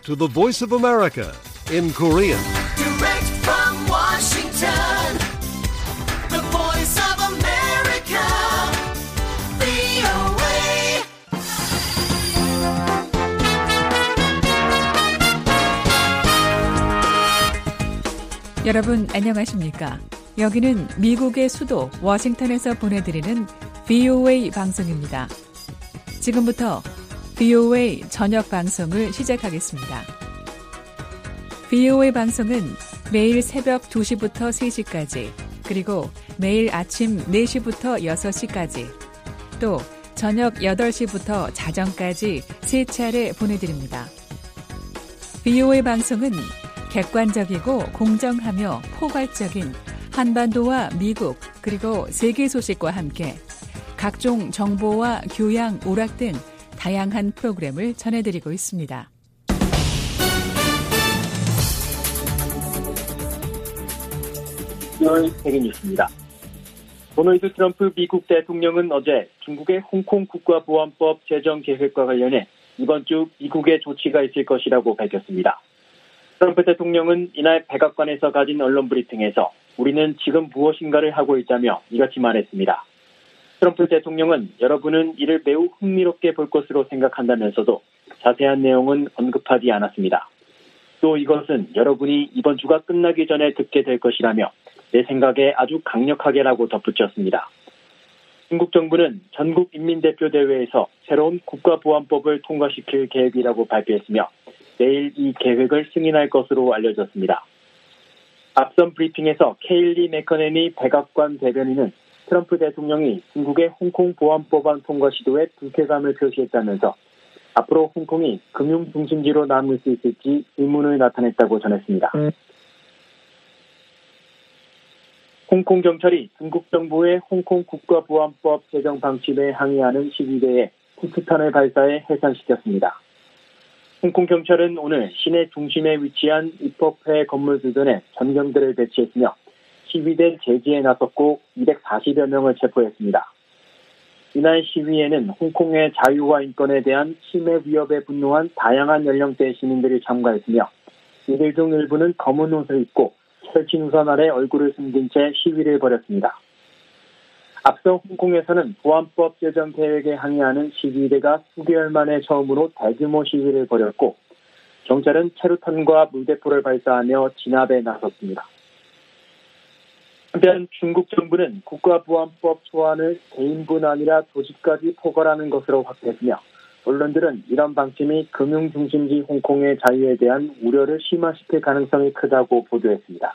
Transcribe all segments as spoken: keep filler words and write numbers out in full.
to the Voice of America in Korean. Direct from Washington, the Voice of America, 브이오에이. 여러분 안녕하십니까? 여기는 미국의 수도 워싱턴에서 보내드리는 브이오에이 방송입니다. 지금부터 브이오에이 저녁 방송을 시작하겠습니다. 브이오에이 방송은 매일 새벽 두 시부터 세 시까지, 그리고 매일 아침 네 시부터 여섯 시까지, 또 저녁 여덟 시부터 자정까지 세 차례 보내드립니다. 브이오에이 방송은 객관적이고 공정하며 포괄적인 한반도와 미국 그리고 세계 소식과 함께 각종 정보와 교양, 오락 등 다양한 프로그램을 전해드리고 있습니다. 세계 뉴스입니다. 도널드 트럼프 미국 대통령은 어제 중국의 홍콩 국가보안법 제정 계획과 관련해 이번 주 미국의 조치가 있을 것이라고 밝혔습니다. 트럼프 대통령은 이날 백악관에서 가진 언론 브리핑에서 우리는 지금 무엇인가를 하고 있다며 이같이 말했습니다. 트럼프 대통령은 여러분은 이를 매우 흥미롭게 볼 것으로 생각한다면서도 자세한 내용은 언급하지 않았습니다. 또 이것은 여러분이 이번 주가 끝나기 전에 듣게 될 것이라며 내 생각에 아주 강력하게라고 덧붙였습니다. 중국 정부는 전국인민대표대회에서 새로운 국가보안법을 통과시킬 계획이라고 발표했으며 내일 이 계획을 승인할 것으로 알려졌습니다. 앞선 브리핑에서 케일리 맥커넨이 백악관 대변인은 트럼프 대통령이 중국의 홍콩 보안법안 통과 시도에 불쾌감을 표시했다면서 앞으로 홍콩이 금융 중심지로 남을 수 있을지 의문을 나타냈다고 전했습니다. 음. 홍콩 경찰이 중국 정부의 홍콩 국가보안법 제정 방침에 항의하는 시위대에 쿠트탄을 발사해 해산시켰습니다. 홍콩 경찰은 오늘 시내 중심에 위치한 입법회 건물 주변에 전경들을 배치했으며 시위대 제지에 나섰고 이백사십여 명을 체포했습니다. 이날 시위에는 홍콩의 자유와 인권에 대한 침해 위협에 분노한 다양한 연령대의 시민들이 참가했으며 이들 중 일부는 검은 옷을 입고 펼친 우산 아래 얼굴을 숨긴 채 시위를 벌였습니다. 앞서 홍콩에서는 보안법 제정 계획에 항의하는 시위대가 수개월 만에 처음으로 대규모 시위를 벌였고 경찰은 체류탄과 물대포를 발사하며 진압에 나섰습니다. 한편 중국 정부는 국가보안법 소환을 개인뿐 아니라 조직까지 포괄하는 것으로 확대했으며 언론들은 이런 방침이 금융중심지 홍콩의 자유에 대한 우려를 심화시킬 가능성이 크다고 보도했습니다.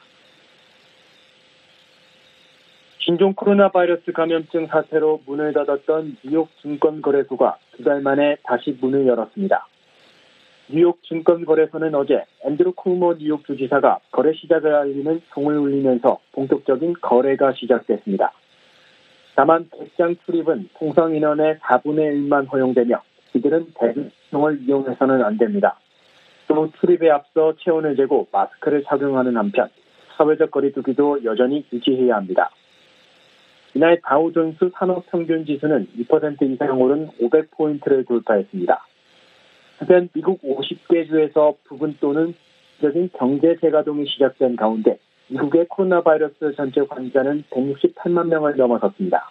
신종 코로나 바이러스 감염증 사태로 문을 닫았던 뉴욕 증권거래소가 두 달 만에 다시 문을 열었습니다. 뉴욕 증권거래소는 어제 앤드루 쿠오모 뉴욕 주지사가 거래 시작을 알리는 종을 울리면서 본격적인 거래가 시작됐습니다. 다만 백장 출입은 통상 인원의 사분의 일만 허용되며 이들은 대중교통을 이용해서는 안 됩니다. 또 출입에 앞서 체온을 재고 마스크를 착용하는 한편 사회적 거리두기도 여전히 유지해야 합니다. 이날 다우존스 산업평균지수는 이 퍼센트 이상 오른 오백 포인트를 돌파했습니다. 한편 미국 오십 개 주에서 부분 또는 적인 경제 재가동이 시작된 가운데 미국의 코로나 바이러스 전체 환자는 백육십팔만 명을 넘어섰습니다.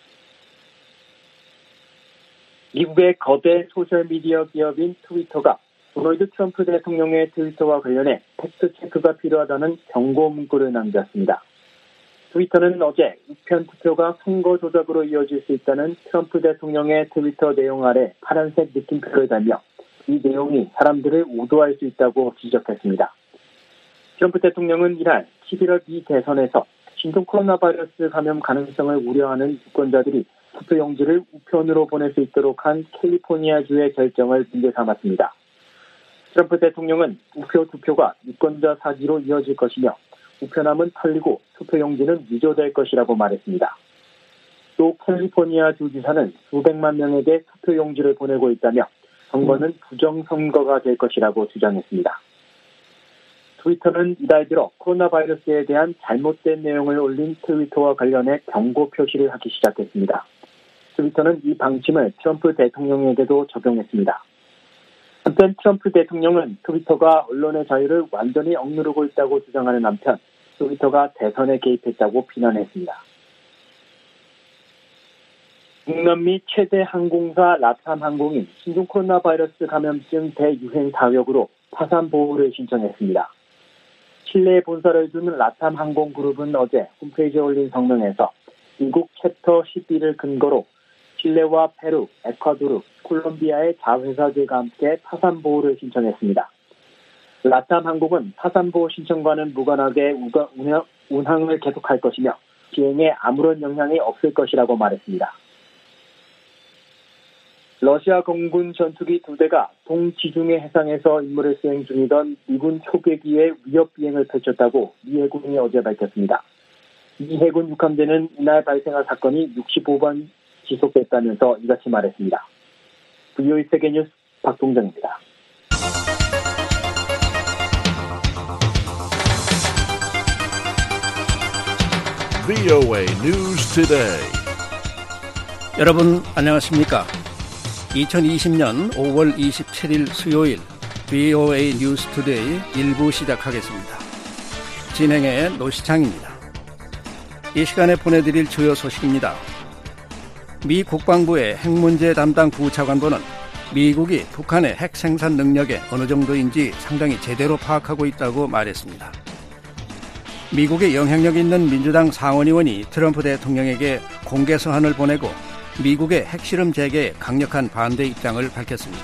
미국의 거대 소셜미디어 기업인 트위터가 도널드 트럼프 대통령의 트위터와 관련해 팩트체크가 필요하다는 경고 문구를 남겼습니다. 트위터는 어제 우편 투표가 선거 조작으로 이어질 수 있다는 트럼프 대통령의 트위터 내용 아래 파란색 느낌표를 달며 이 내용이 사람들을 우도할 수 있다고 지적했습니다. 트럼프 대통령은 이날 십일월 미 대선에서 신종 코로나 바이러스 감염 가능성을 우려하는 유권자들이 투표용지를 우편으로 보낼 수 있도록 한 캘리포니아주의 결정을 문제 삼았습니다. 트럼프 대통령은 우표 투표가 유권자 사기로 이어질 것이며 우편함은 털리고 투표용지는 위조될 것이라고 말했습니다. 또 캘리포니아 주지사는 수백만 명에게 투표용지를 보내고 있다며 선거는 부정선거가 될 것이라고 주장했습니다. 트위터는 이달 들어 코로나 바이러스에 대한 잘못된 내용을 올린 트위터와 관련해 경고 표시를 하기 시작했습니다. 트위터는 이 방침을 트럼프 대통령에게도 적용했습니다. 한편 트럼프 대통령은 트위터가 언론의 자유를 완전히 억누르고 있다고 주장하는 한편 트위터가 대선에 개입했다고 비난했습니다. 북남미 최대 항공사 라탐 항공이 신종 코로나 바이러스 감염증 대유행 사격으로 파산 보호를 신청했습니다. 칠레에 본사를 두는 라탐 항공 그룹은 어제 홈페이지에 올린 성명에서 미국 챕터 십이를 근거로 칠레와 페루, 에콰도르, 콜롬비아의 자회사들과 함께 파산 보호를 신청했습니다. 라탐 항공은 파산 보호 신청과는 무관하게 운항, 운항을 계속할 것이며 비행에 아무런 영향이 없을 것이라고 말했습니다. 러시아 공군 전투기 두 대가 동지중해 해상에서 임무를 수행 중이던 미군 초계기에 위협 비행을 펼쳤다고 미 해군이 어제 밝혔습니다. 미 해군 육함대는 이날 발생한 사건이 육십오 번 지속됐다면서 이같이 말했습니다. 브이오에이 세계뉴스 박동정입니다. 브이오에이 News Today. 여러분 안녕하십니까? 이천이십 년 오월 이십칠일 수요일 브이오에이 뉴스 투데이 일 부 시작하겠습니다. 진행의 노시창입니다. 이 시간에 보내드릴 주요 소식입니다. 미 국방부의 핵문제 담당 부차관보는 미국이 북한의 핵 생산 능력에 어느 정도인지 상당히 제대로 파악하고 있다고 말했습니다. 미국의 영향력 있는 민주당 상원의원이 트럼프 대통령에게 공개 서한을 보내고 미국의 핵실험 재개에 강력한 반대 입장을 밝혔습니다.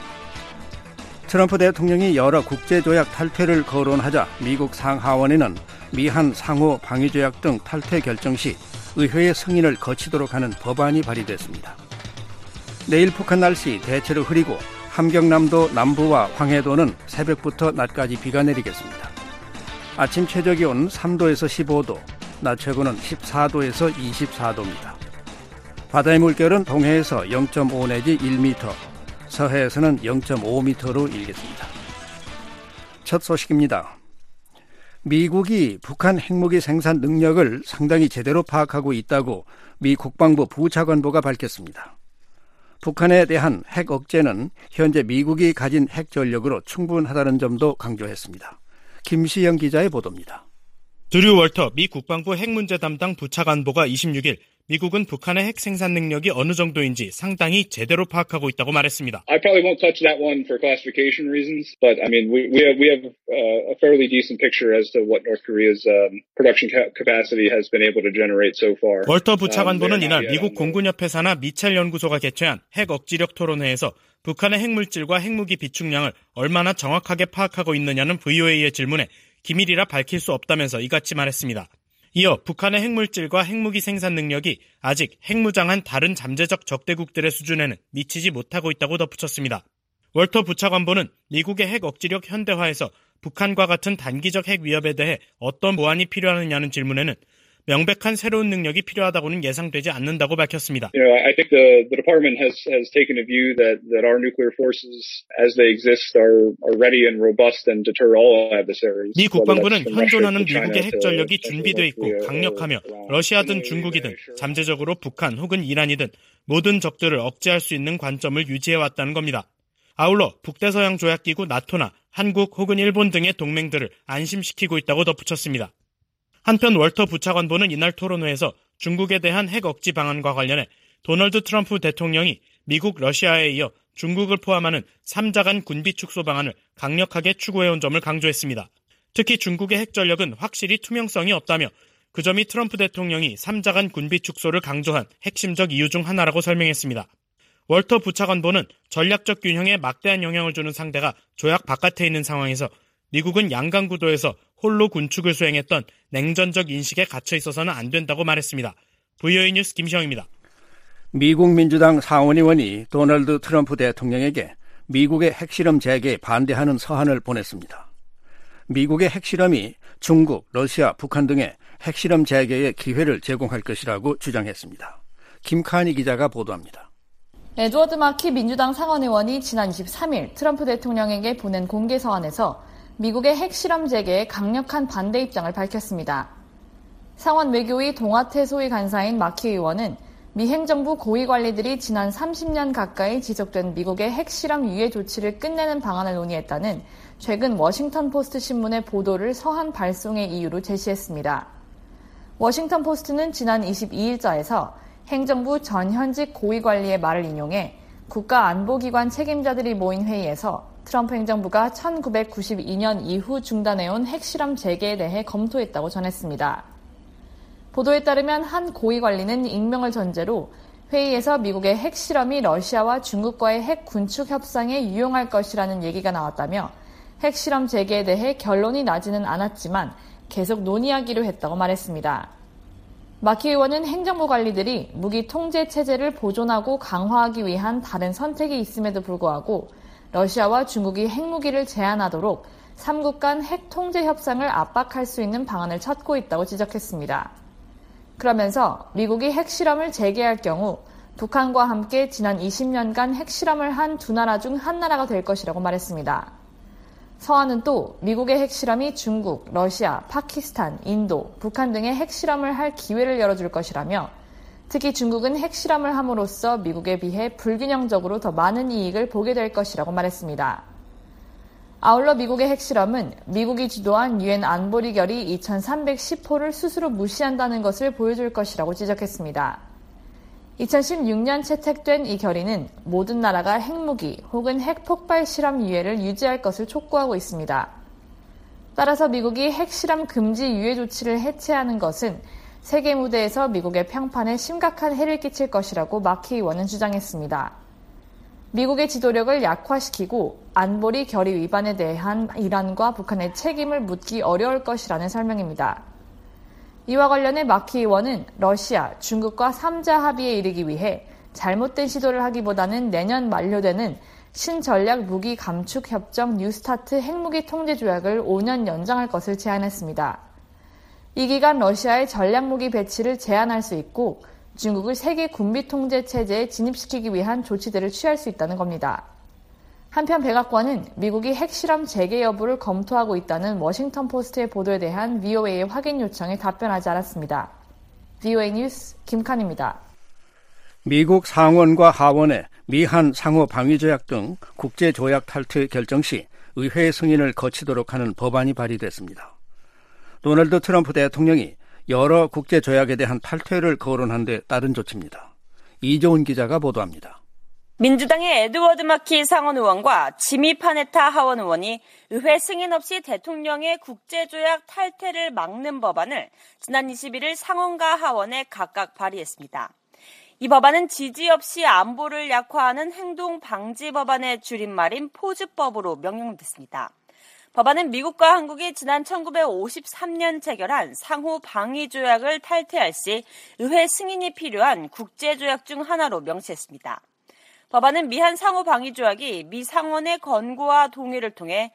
트럼프 대통령이 여러 국제조약 탈퇴를 거론하자 미국 상하원에는 미한 상호 방위조약 등 탈퇴 결정 시 의회의 승인을 거치도록 하는 법안이 발의됐습니다. 내일 북한 날씨 대체로 흐리고 함경남도 남부와 황해도는 새벽부터 낮까지 비가 내리겠습니다. 아침 최저기온 삼 도에서 십오 도, 낮 최고는 십사 도에서 이십사 도입니다. 바다의 물결은 동해에서 영 점 오 내지 일 미터, 서해에서는 영 점 오 미터로 일겠습니다. 첫 소식입니다. 미국이 북한 핵무기 생산 능력을 상당히 제대로 파악하고 있다고 미 국방부 부차관보가 밝혔습니다. 북한에 대한 핵 억제는 현재 미국이 가진 핵 전력으로 충분하다는 점도 강조했습니다. 김시영 기자의 보도입니다. 드류 월터 미 국방부 핵문제 담당 부차관보가 이십육일 미국은 북한의 핵 생산 능력이 어느 정도인지 상당히 제대로 파악하고 있다고 말했습니다. I probably won't touch that one for classification reasons, but I mean we we have we have uh, a fairly decent picture as to what North Korea's um, production capacity has been able to generate so far. 월터 부차관보는 이날 미국 공군협회사나 미첼 연구소가 개최한 핵 억지력 토론회에서 북한의 핵물질과 핵무기 비축량을 얼마나 정확하게 파악하고 있느냐는 브이오에이의 질문에 기밀이라 밝힐 수 없다면서 이같이 말했습니다. 이어 북한의 핵물질과 핵무기 생산 능력이 아직 핵무장한 다른 잠재적 적대국들의 수준에는 미치지 못하고 있다고 덧붙였습니다. 월터 부차관보는 미국의 핵 억지력 현대화에서 북한과 같은 단기적 핵 위협에 대해 어떤 보완이 필요하느냐는 질문에는 명백한 새로운 능력이 필요하다고는 예상되지 않는다고 밝혔습니다. You know, I think the the department has has taken a view that that our nuclear forces as they exist are are ready and robust and deter all adversaries. 미 국방부는 현존하는 미국의 핵 전력이 준비되어 있고 강력하며 러시아든 중국이든 잠재적으로 북한 혹은 이란이든 모든 적들을 억제할 수 있는 관점을 유지해 왔다는 겁니다. 아울러 북대서양 조약기구 나토나 한국 혹은 일본 등의 동맹들을 안심시키고 있다고 덧붙였습니다. 한편 월터 부차관보는 이날 토론회에서 중국에 대한 핵 억지 방안과 관련해 도널드 트럼프 대통령이 미국, 러시아에 이어 중국을 포함하는 삼자 간 군비 축소 방안을 강력하게 추구해온 점을 강조했습니다. 특히 중국의 핵 전력은 확실히 투명성이 없다며 그 점이 트럼프 대통령이 삼자 간 군비 축소를 강조한 핵심적 이유 중 하나라고 설명했습니다. 월터 부차관보는 전략적 균형에 막대한 영향을 주는 상대가 조약 바깥에 있는 상황에서 미국은 양강 구도에서 홀로 군축을 수행했던 냉전적 인식에 갇혀 있어서는 안 된다고 말했습니다. 브이오에이 뉴스 김시영입니다. 미국 민주당 상원의원이 도널드 트럼프 대통령에게 미국의 핵실험 재개에 반대하는 서한을 보냈습니다. 미국의 핵실험이 중국, 러시아, 북한 등의 핵실험 재개의 기회를 제공할 것이라고 주장했습니다. 김카니 기자가 보도합니다. 에드워드 마키 민주당 상원의원이 지난 이십삼일 트럼프 대통령에게 보낸 공개 서한에서 미국의 핵실험 재개에 강력한 반대 입장을 밝혔습니다. 상원 외교위 동아태 소위 간사인 마키 의원은 미 행정부 고위 관리들이 지난 삼십 년 가까이 지속된 미국의 핵실험 유예 조치를 끝내는 방안을 논의했다는 최근 워싱턴 포스트 신문의 보도를 서한 발송의 이유로 제시했습니다. 워싱턴 포스트는 지난 이십이일자에서 행정부 전현직 고위 관리의 말을 인용해 국가안보기관 책임자들이 모인 회의에서 트럼프 행정부가 천구백구십이년 이후 중단해온 핵실험 재개에 대해 검토했다고 전했습니다. 보도에 따르면 한 고위 관리는 익명을 전제로 회의에서 미국의 핵실험이 러시아와 중국과의 핵 군축 협상에 유용할 것이라는 얘기가 나왔다며 핵실험 재개에 대해 결론이 나지는 않았지만 계속 논의하기로 했다고 말했습니다. 마키 의원은 행정부 관리들이 무기 통제 체제를 보존하고 강화하기 위한 다른 선택이 있음에도 불구하고 러시아와 중국이 핵무기를 제한하도록 삼국 간 핵 통제 협상을 압박할 수 있는 방안을 찾고 있다고 지적했습니다. 그러면서 미국이 핵실험을 재개할 경우 북한과 함께 지난 이십 년간 핵실험을 한 두 나라 중 한 나라가 될 것이라고 말했습니다. 서한은 또 미국의 핵실험이 중국, 러시아, 파키스탄, 인도, 북한 등의 핵실험을 할 기회를 열어줄 것이라며 특히 중국은 핵실험을 함으로써 미국에 비해 불균형적으로 더 많은 이익을 보게 될 것이라고 말했습니다. 아울러 미국의 핵실험은 미국이 주도한 유엔 안보리 결의 이천삼백십 호를 스스로 무시한다는 것을 보여줄 것이라고 지적했습니다. 이천십육년 채택된 이 결의는 모든 나라가 핵무기 혹은 핵폭발 실험 유예를 유지할 것을 촉구하고 있습니다. 따라서 미국이 핵실험 금지 유예 조치를 해체하는 것은 세계 무대에서 미국의 평판에 심각한 해를 끼칠 것이라고 마키 의원은 주장했습니다. 미국의 지도력을 약화시키고 안보리 결의 위반에 대한 이란과 북한의 책임을 묻기 어려울 것이라는 설명입니다. 이와 관련해 마키 의원은 러시아, 중국과 삼자 합의에 이르기 위해 잘못된 시도를 하기보다는 내년 만료되는 신전략 무기 감축 협정 뉴스타트 핵무기 통제 조약을 오 년 연장할 것을 제안했습니다. 이 기간 러시아의 전략무기 배치를 제한할 수 있고 중국을 세계 군비 통제 체제에 진입시키기 위한 조치들을 취할 수 있다는 겁니다. 한편 백악관은 미국이 핵실험 재개 여부를 검토하고 있다는 워싱턴 포스트의 보도에 대한 브이오에이의 확인 요청에 답변하지 않았습니다. 브이오에이 뉴스 김칸입니다. 미국 상원과 하원의 미한 상호 방위조약 등 국제조약 탈퇴 결정 시 의회 승인을 거치도록 하는 법안이 발의됐습니다. 도널드 트럼프 대통령이 여러 국제조약에 대한 탈퇴를 거론한 데 따른 조치입니다. 이조은 기자가 보도합니다. 민주당의 에드워드 마키 상원 의원과 지미 파네타 하원 의원이 의회 승인 없이 대통령의 국제조약 탈퇴를 막는 법안을 지난 이십일일 상원과 하원에 각각 발의했습니다. 이 법안은 지지 없이 안보를 약화하는 행동 방지 법안의 줄임말인 포즈법으로 명명됐습니다. 법안은 미국과 한국이 지난 천구백오십삼년 체결한 상호 방위 조약을 탈퇴할 시 의회 승인이 필요한 국제조약 중 하나로 명시했습니다. 법안은 미한 상호 방위 조약이 미 상원의 권고와 동의를 통해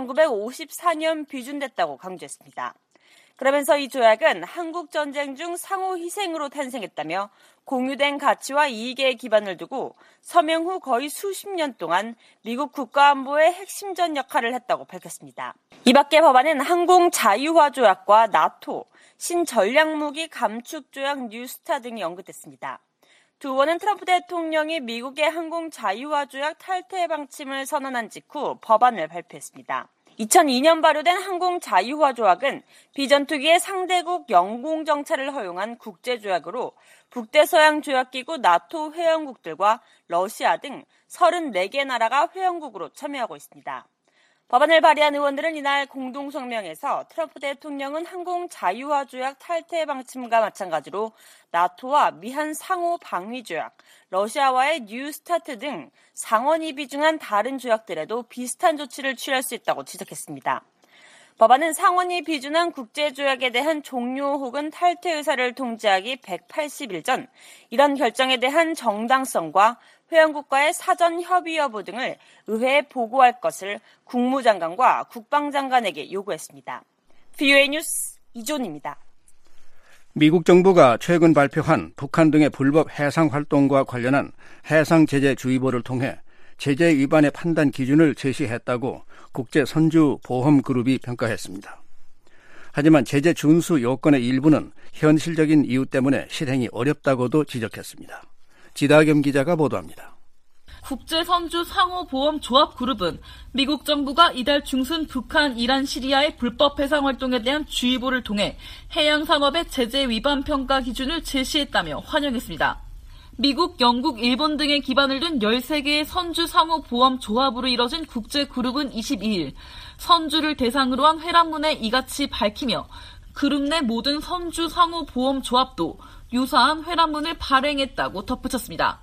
천구백오십사년 비준됐다고 강조했습니다. 그러면서 이 조약은 한국 전쟁 중 상호 희생으로 탄생했다며 공유된 가치와 이익에 기반을 두고 서명 후 거의 수십 년 동안 미국 국가안보의 핵심전 역할을 했다고 밝혔습니다. 이 밖에 법안은 항공 자유화 조약과 나토, 신전략무기 감축 조약 뉴스타 등이 언급됐습니다. 두 의원은 트럼프 대통령이 미국의 항공 자유화 조약 탈퇴 방침을 선언한 직후 법안을 발표했습니다. 이천이년 발효된 항공 자유화 조약은 비전투기의 상대국 영공 정찰을 허용한 국제조약으로 북대서양 조약기구 나토 회원국들과 러시아 등 서른네 개 나라가 회원국으로 참여하고 있습니다. 법안을 발의한 의원들은 이날 공동성명에서 트럼프 대통령은 항공 자유화 조약 탈퇴 방침과 마찬가지로 나토와 미한 상호 방위 조약, 러시아와의 뉴스타트 등 상원이 비중한 다른 조약들에도 비슷한 조치를 취할 수 있다고 지적했습니다. 법안은 상원이 비준한 국제조약에 대한 종료 혹은 탈퇴 의사를 통지하기 백팔십일 전 이런 결정에 대한 정당성과 회원국과의 사전 협의 여부 등을 의회에 보고할 것을 국무장관과 국방장관에게 요구했습니다. 브이오에이 뉴스 이존입니다. 미국 정부가 최근 발표한 북한 등의 불법 해상 활동과 관련한 해상제재주의보를 통해 제재 위반의 판단 기준을 제시했다고 국제선주보험그룹이 평가했습니다. 하지만 제재 준수 요건의 일부는 현실적인 이유 때문에 실행이 어렵다고도 지적했습니다. 지다겸 기자가 보도합니다. 국제선주상호보험조합그룹은 미국 정부가 이달 중순 북한, 이란, 시리아의 불법 해상 활동에 대한 주의보를 통해 해양산업의 제재 위반 평가 기준을 제시했다며 환영했습니다. 미국, 영국, 일본 등에 기반을 둔 열세 개의 선주상호보험조합으로 이뤄진 국제그룹은 이십이일 선주를 대상으로 한 회람문에 이같이 밝히며 그룹 내 모든 선주상호보험조합도 유사한 회람문을 발행했다고 덧붙였습니다.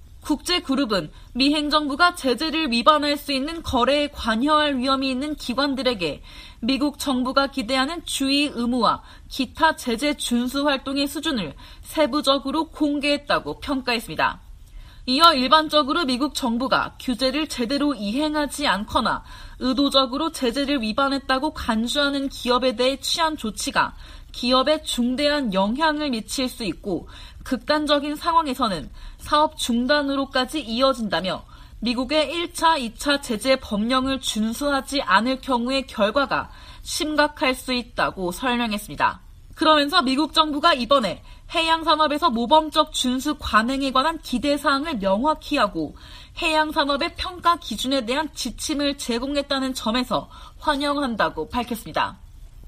국제그룹은 미 행정부가 제재를 위반할 수 있는 거래에 관여할 위험이 있는 기관들에게 미국 정부가 기대하는 주의 의무와 기타 제재 준수 활동의 수준을 세부적으로 공개했다고 평가했습니다. 이어 일반적으로 미국 정부가 규제를 제대로 이행하지 않거나 의도적으로 제재를 위반했다고 간주하는 기업에 대해 취한 조치가 기업에 중대한 영향을 미칠 수 있고 극단적인 상황에서는 사업 중단으로까지 이어진다며 미국의 일 차, 이 차 제재 법령을 준수하지 않을 경우의 결과가 심각할 수 있다고 설명했습니다. 그러면서 미국 정부가 이번에 해양산업에서 모범적 준수 관행에 관한 기대사항을 명확히 하고 해양산업의 평가 기준에 대한 지침을 제공했다는 점에서 환영한다고 밝혔습니다.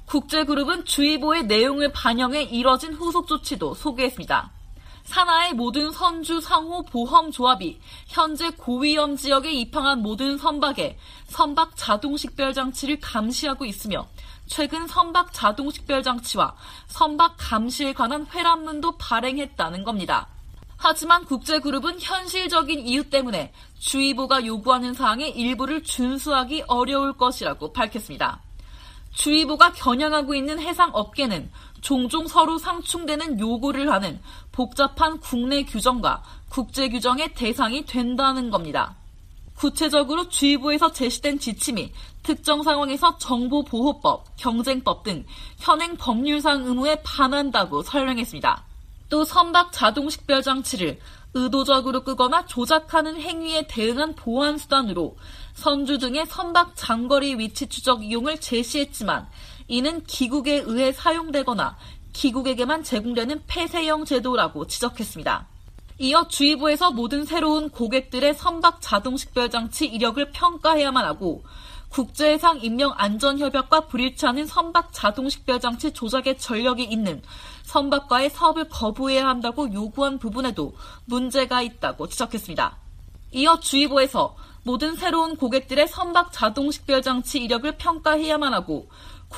국제그룹은 주의보의 내용을 반영해 이뤄진 후속 조치도 소개했습니다. 산하의 모든 선주 상호 보험 조합이 현재 고위험 지역에 입항한 모든 선박에 선박 자동 식별 장치를 감시하고 있으며 최근 선박 자동 식별 장치와 선박 감시에 관한 회람문도 발행했다는 겁니다. 하지만 국제그룹은 현실적인 이유 때문에 주의보가 요구하는 사항의 일부를 준수하기 어려울 것이라고 밝혔습니다. 주의보가 겨냥하고 있는 해상업계는 종종 서로 상충되는 요구를 하는 복잡한 국내 규정과 국제 규정의 대상이 된다는 겁니다. 구체적으로 주의보에서 제시된 지침이 특정 상황에서 정보보호법, 경쟁법 등 현행 법률상 의무에 반한다고 설명했습니다. 또 선박 자동 식별 장치를 의도적으로 끄거나 조작하는 행위에 대응한 보안수단으로 선주 등의 선박 장거리 위치 추적 이용을 제시했지만 이는 기국에 의해 사용되거나 기국에게만 제공되는 폐쇄형 제도라고 지적했습니다. 이어 주의보에서 모든 새로운 고객들의 선박 자동 식별 장치 이력을 평가해야만 하고 국제해상인명안전협약과 불일치하는 선박 자동 식별 장치 조작에 전력이 있는 선박과의 사업을 거부해야 한다고 요구한 부분에도 문제가 있다고 지적했습니다. 이어 주의보에서 모든 새로운 고객들의 선박 자동 식별 장치 이력을 평가해야만 하고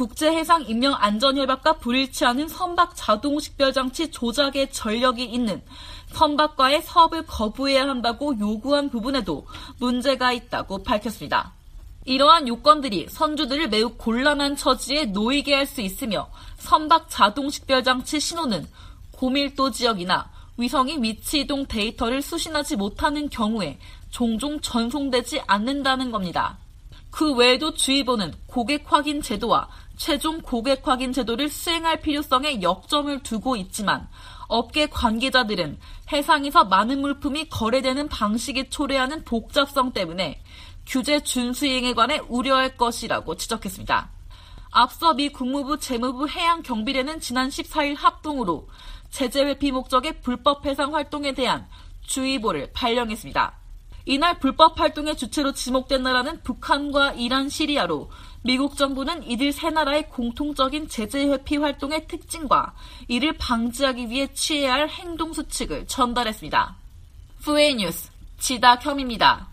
국제해상인명안전협약과 불일치하는 선박 자동 식별 장치 조작에 전력이 있는 선박과의 사업을 거부해야 한다고 요구한 부분에도 문제가 있다고 밝혔습니다. 이러한 요건들이 선주들을 매우 곤란한 처지에 놓이게 할 수 있으며 선박 자동 식별 장치 신호는 고밀도 지역이나 위성이 위치 이동 데이터를 수신하지 못하는 경우에 종종 전송되지 않는다는 겁니다. 그 외에도 주의보는 고객 확인 제도와 최종 고객 확인 제도를 수행할 필요성에 역점을 두고 있지만 업계 관계자들은 해상에서 많은 물품이 거래되는 방식이 초래하는 복잡성 때문에 규제 준수 이행에 관해 우려할 것이라고 지적했습니다. 앞서 미 국무부 재무부 해양경비대는 지난 십사일 합동으로 제재 회피 목적의 불법 해상 활동에 대한 주의보를 발령했습니다. 이날 불법 활동의 주체로 지목된 나라는 북한과 이란, 시리아로 미국 정부는 이들 세 나라의 공통적인 제재 회피 활동의 특징과 이를 방지하기 위해 취해야 할 행동 수칙을 전달했습니다. 푸에이 뉴스 지다겸입니다.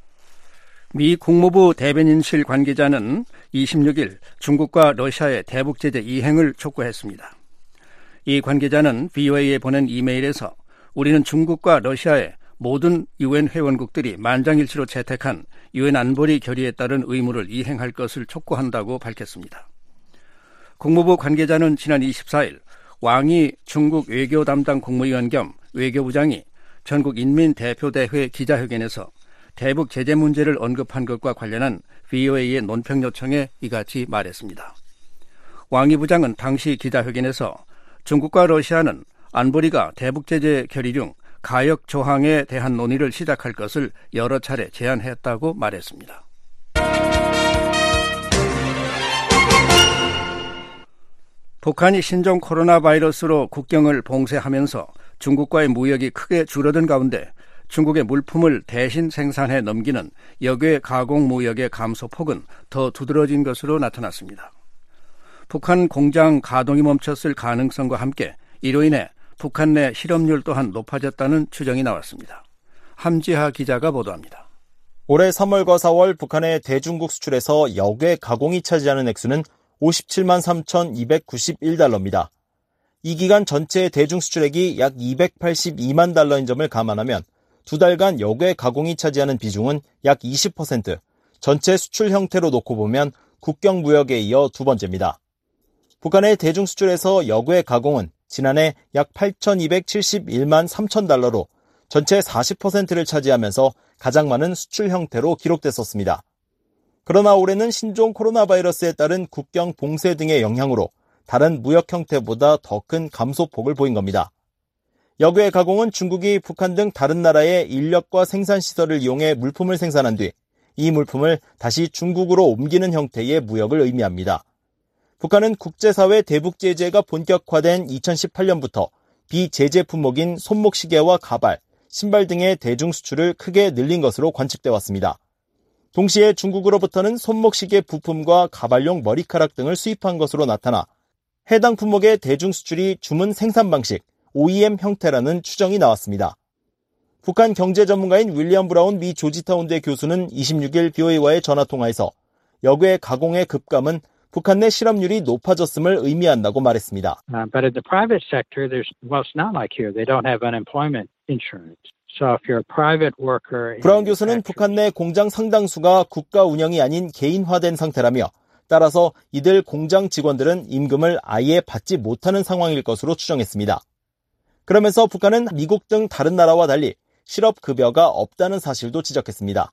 미 국무부 대변인실 관계자는 이십육일 중국과 러시아의 대북 제재 이행을 촉구했습니다. 이 관계자는 브이오에이에 보낸 이메일에서 우리는 중국과 러시아의 모든 유엔 회원국들이 만장일치로 채택한 유엔 안보리 결의에 따른 의무를 이행할 것을 촉구한다고 밝혔습니다. 국무부 관계자는 지난 이십사일 왕이 중국 외교 담당 국무위원 겸 외교부장이 전국인민대표대회 기자회견에서 대북 제재 문제를 언급한 것과 관련한 브이오에이의 논평 요청에 이같이 말했습니다. 왕이 부장은 당시 기자회견에서 중국과 러시아는 안보리가 대북 제재 결의 중 가역 조항에 대한 논의를 시작할 것을 여러 차례 제안했다고 말했습니다. 북한이 신종 코로나 바이러스로 국경을 봉쇄하면서 중국과의 무역이 크게 줄어든 가운데 중국의 물품을 대신 생산해 넘기는 역외 가공 무역의 감소폭은 더 두드러진 것으로 나타났습니다. 북한 공장 가동이 멈췄을 가능성과 함께 이로 인해 북한 내 실업률 또한 높아졌다는 추정이 나왔습니다. 함지하 기자가 보도합니다. 올해 삼월과 사월 북한의 대중국 수출에서 역외 가공이 차지하는 액수는 오십칠만 삼천이백구십일 달러입니다. 이 기간 전체 대중 수출액이 약 이백팔십이만 달러인 점을 감안하면 두 달간 역외 가공이 차지하는 비중은 약 이십 퍼센트, 전체 수출 형태로 놓고 보면 국경 무역에 이어 두 번째입니다. 북한의 대중 수출에서 역외 가공은 지난해 약 팔천이백칠십일만 삼천 달러로 전체 사십 퍼센트를 차지하면서 가장 많은 수출 형태로 기록됐었습니다. 그러나 올해는 신종 코로나 바이러스에 따른 국경 봉쇄 등의 영향으로 다른 무역 형태보다 더 큰 감소폭을 보인 겁니다. 역외 가공은 중국이 북한 등 다른 나라의 인력과 생산시설을 이용해 물품을 생산한 뒤 이 물품을 다시 중국으로 옮기는 형태의 무역을 의미합니다. 북한은 국제사회 대북 제재가 본격화된 이천십팔 년부터 비제재 품목인 손목시계와 가발, 신발 등의 대중 수출을 크게 늘린 것으로 관측돼 왔습니다. 동시에 중국으로부터는 손목시계 부품과 가발용 머리카락 등을 수입한 것으로 나타나 해당 품목의 대중 수출이 주문 생산 방식, 오이엠 형태라는 추정이 나왔습니다. 북한 경제 전문가인 윌리엄 브라운 미 조지타운대 교수는 이십육 일 비오에이와의 전화통화에서 역외 가공의 급감은 북한 내 실업률이 높아졌음을 의미한다고 말했습니다. Uh, but in the private sector, there's well, it's not like here. They don't have unemployment insurance. So if you're a private worker, 브라운 교수는 북한 내 공장 상당수가 국가 운영이 아닌 개인화된 상태라며 따라서 이들 공장 직원들은 임금을 아예 받지 못하는 상황일 것으로 추정했습니다. 그러면서 북한은 미국 등 다른 나라와 달리 실업급여가 없다는 사실도 지적했습니다.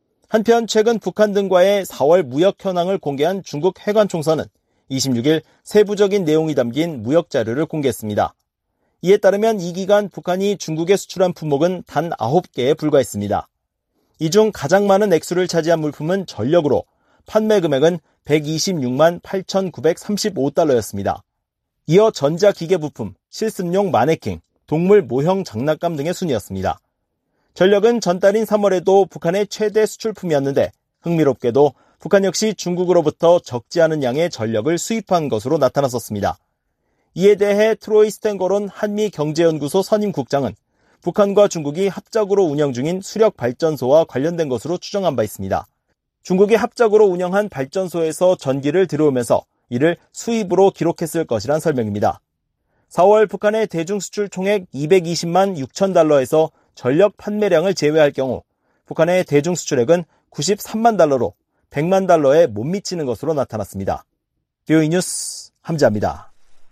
한편 최근 북한 등과의 사월 무역 현황을 공개한 중국 해관총서는 이십육 일 세부적인 내용이 담긴 무역 자료를 공개했습니다. 이에 따르면 이 기간 북한이 중국에 수출한 품목은 단 아홉 개에 불과했습니다. 이 중 가장 많은 액수를 차지한 물품은 전력으로 판매 금액은 백이십육만 팔천구백삼십오 달러였습니다. 이어 전자기계 부품, 실습용 마네킹, 동물 모형 장난감 등의 순이었습니다. 전력은 전달인 삼월에도 북한의 최대 수출품이었는데 흥미롭게도 북한 역시 중국으로부터 적지 않은 양의 전력을 수입한 것으로 나타났었습니다. 이에 대해 트로이 스탠거론 한미경제연구소 선임국장은 북한과 중국이 합작으로 운영 중인 수력발전소와 관련된 것으로 추정한 바 있습니다. 중국이 합작으로 운영한 발전소에서 전기를 들여오면서 이를 수입으로 기록했을 것이란 설명입니다. 사월 북한의 대중수출 총액 이백이십만 육천 달러에서 전력 판매량을 제외할 경우 북한의 대중수출액은 구십삼만 달러로 백만 달러에 못 미치는 것으로 나타났습니다. 비오이 뉴스 함지아입니다.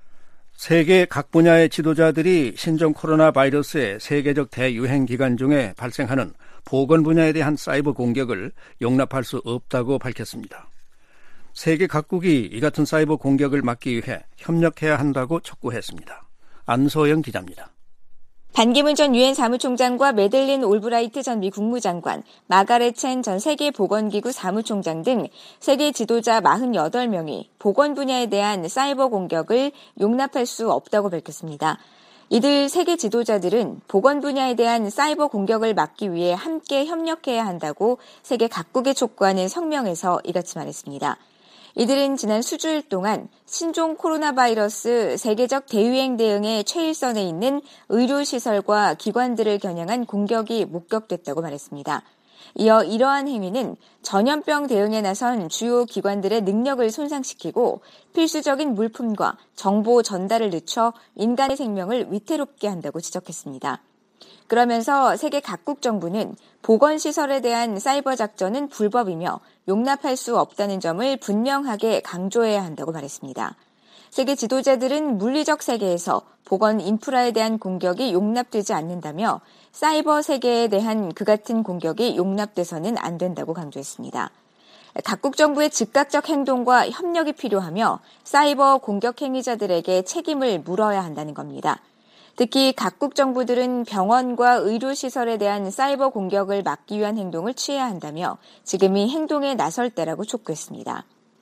세계 각 분야의 지도자들이 신종 코로나 바이러스의 세계적 대유행 기간 중에 발생하는 보건 분야에 대한 사이버 공격을 용납할 수 없다고 밝혔습니다. 세계 각국이 이 같은 사이버 공격을 막기 위해 협력해야 한다고 촉구했습니다. 안소영 기자입니다. 반기문 전 유엔 사무총장과 매들린 올브라이트 전 미 국무장관, 마가렛 첸 전 세계보건기구 사무총장 등 세계 지도자 사십팔 명이 보건 분야에 대한 사이버 공격을 용납할 수 없다고 밝혔습니다. 이들 세계 지도자들은 보건 분야에 대한 사이버 공격을 막기 위해 함께 협력해야 한다고 세계 각국에 촉구하는 성명에서 이같이 말했습니다. 이들은 지난 수주일 동안 신종 코로나 바이러스 세계적 대유행 대응의 최일선에 있는 의료시설과 기관들을 겨냥한 공격이 목격됐다고 말했습니다. 이어 이러한 행위는 전염병 대응에 나선 주요 기관들의 능력을 손상시키고 필수적인 물품과 정보 전달을 늦춰 인간의 생명을 위태롭게 한다고 지적했습니다. 그러면서 세계 각국 정부는 보건시설에 대한 사이버 작전은 불법이며 용납할 수 없다는 점을 분명하게 강조해야 한다고 말했습니다. 세계 지도자들은 물리적 세계에서 보건 인프라에 대한 공격이 용납되지 않는다며 사이버 세계에 대한 그 같은 공격이 용납돼서는 안 된다고 강조했습니다. 각국 정부의 즉각적 행동과 협력이 필요하며 사이버 공격 행위자들에게 책임을 물어야 한다는 겁니다. 특히 각국 정부들은 병원과 의료시설에 대한 사이버 공격을 막기 위한 행동을 취해야 한다며 지금이 행동에 나설 때라고 촉구했습니다.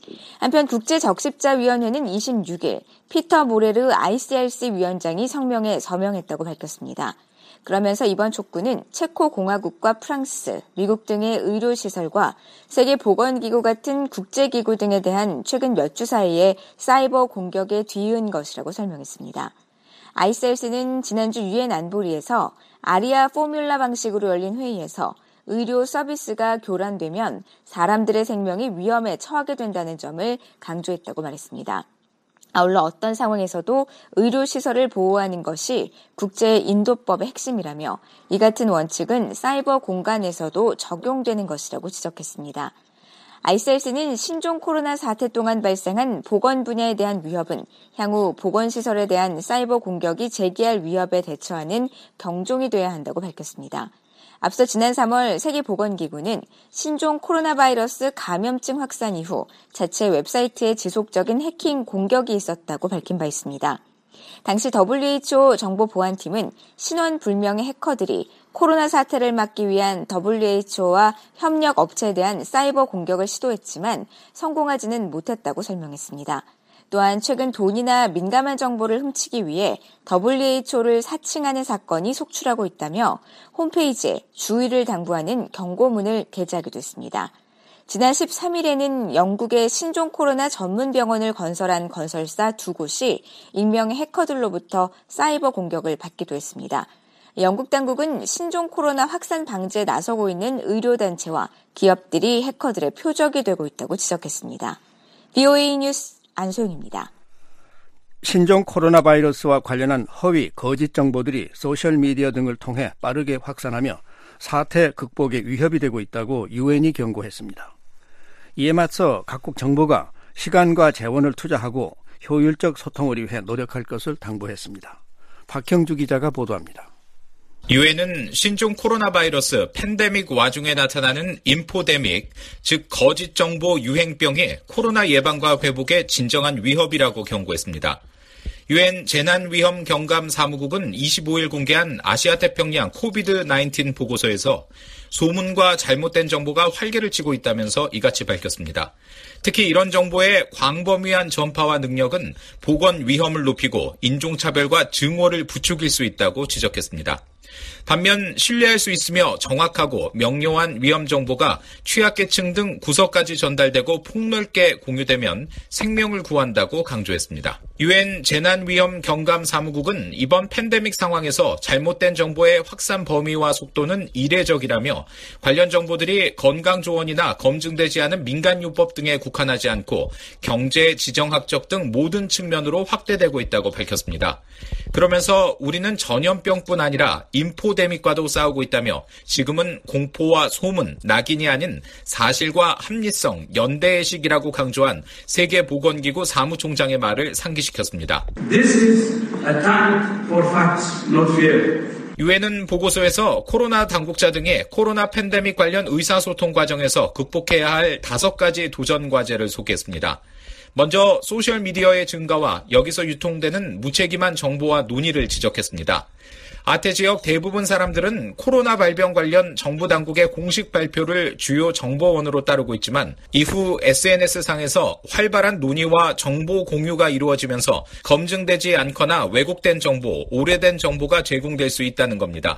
한편 국제적십자위원회는 이십육 일 피터 모레르 아이씨알씨 위원장이 성명에 서명했다고 밝혔습니다. 그러면서 이번 촉구는 체코 공화국과 프랑스, 미국 등의 의료시설과 세계보건기구 같은 국제기구 등에 대한 최근 몇 주 사이에 사이버 공격에 뒤이은 것이라고 설명했습니다. 아이씨알씨는 지난주 유엔 안보리에서 아리아 포뮬라 방식으로 열린 회의에서 의료 서비스가 교란되면 사람들의 생명이 위험에 처하게 된다는 점을 강조했다고 말했습니다. 아울러 어떤 상황에서도 의료시설을 보호하는 것이 국제인도법의 핵심이라며 이 같은 원칙은 사이버 공간에서도 적용되는 것이라고 지적했습니다. 아이씨알씨는 신종 코로나 사태 동안 발생한 보건 분야에 대한 위협은 향후 보건시설에 대한 사이버 공격이 제기할 위협에 대처하는 경종이 돼야 한다고 밝혔습니다. 앞서 지난 삼월 세계보건기구는 신종 코로나 바이러스 감염증 확산 이후 자체 웹사이트에 지속적인 해킹 공격이 있었다고 밝힌 바 있습니다. 당시 더블유에이치오 정보보안팀은 신원 불명의 해커들이 코로나 사태를 막기 위한 더블유에이치오와 협력 업체에 대한 사이버 공격을 시도했지만 성공하지는 못했다고 설명했습니다. 또한 최근 돈이나 민감한 정보를 훔치기 위해 더블유에이치오를 사칭하는 사건이 속출하고 있다며 홈페이지에 주의를 당부하는 경고문을 게재하기도 했습니다. 지난 십삼 일에는 영국의 신종 코로나 전문 병원을 건설한 건설사 두 곳이 익명의 해커들로부터 사이버 공격을 받기도 했습니다. 영국 당국은 신종 코로나 확산 방지에 나서고 있는 의료단체와 기업들이 해커들의 표적이 되고 있다고 지적했습니다. 브이오에이 뉴스 안소영입니다. 신종 코로나 바이러스와 관련한 허위, 거짓 정보들이 소셜미디어 등을 통해 빠르게 확산하며 사태 극복에 위협이 되고 있다고 유엔이 경고했습니다. 이에 맞서 각국 정부가 시간과 재원을 투자하고 효율적 소통을 위해 노력할 것을 당부했습니다. 박형주 기자가 보도합니다. 유엔은 신종 코로나 바이러스 팬데믹 와중에 나타나는 인포데믹, 즉 거짓 정보 유행병이 코로나 예방과 회복의 진정한 위협이라고 경고했습니다. 유엔 재난위험 경감 사무국은 이십오 일 공개한 아시아태평양 코비드 나인틴 보고서에서 소문과 잘못된 정보가 활개를 치고 있다면서 이같이 밝혔습니다. 특히 이런 정보의 광범위한 전파와 능력은 보건 위험을 높이고 인종차별과 증오를 부추길 수 있다고 지적했습니다. 반면 신뢰할 수 있으며 정확하고 명료한 위험 정보가 취약계층 등 구석까지 전달되고 폭넓게 공유되면 생명을 구한다고 강조했습니다. 유엔 재난위험 경감 사무국은 이번 팬데믹 상황에서 잘못된 정보의 확산 범위와 속도는 이례적이라며 관련 정보들이 건강조언이나 검증되지 않은 민간요법 등에 국한하지 않고 경제, 지정학적 등 모든 측면으로 확대되고 있다고 밝혔습니다. 그러면서 우리는 전염병뿐 아니라 인포데믹과도 싸우고 있다며 지금은 공포와 소문, 낙인이 아닌 사실과 합리성, 연대의식이라고 강조한 세계보건기구 사무총장의 말을 상기시켰습니다. This is a time for facts, not fear. 유엔은 보고서에서 코로나 당국자 등의 코로나 팬데믹 관련 의사소통 과정에서 극복해야 할 다섯 가지 도전 과제를 소개했습니다. 먼저 소셜미디어의 증가와 여기서 유통되는 무책임한 정보와 논의를 지적했습니다. 아태 지역 대부분 사람들은 코로나 발병 관련 정부 당국의 공식 발표를 주요 정보원으로 따르고 있지만 이후 에스엔에스상에서 활발한 논의와 정보 공유가 이루어지면서 검증되지 않거나 왜곡된 정보, 오래된 정보가 제공될 수 있다는 겁니다.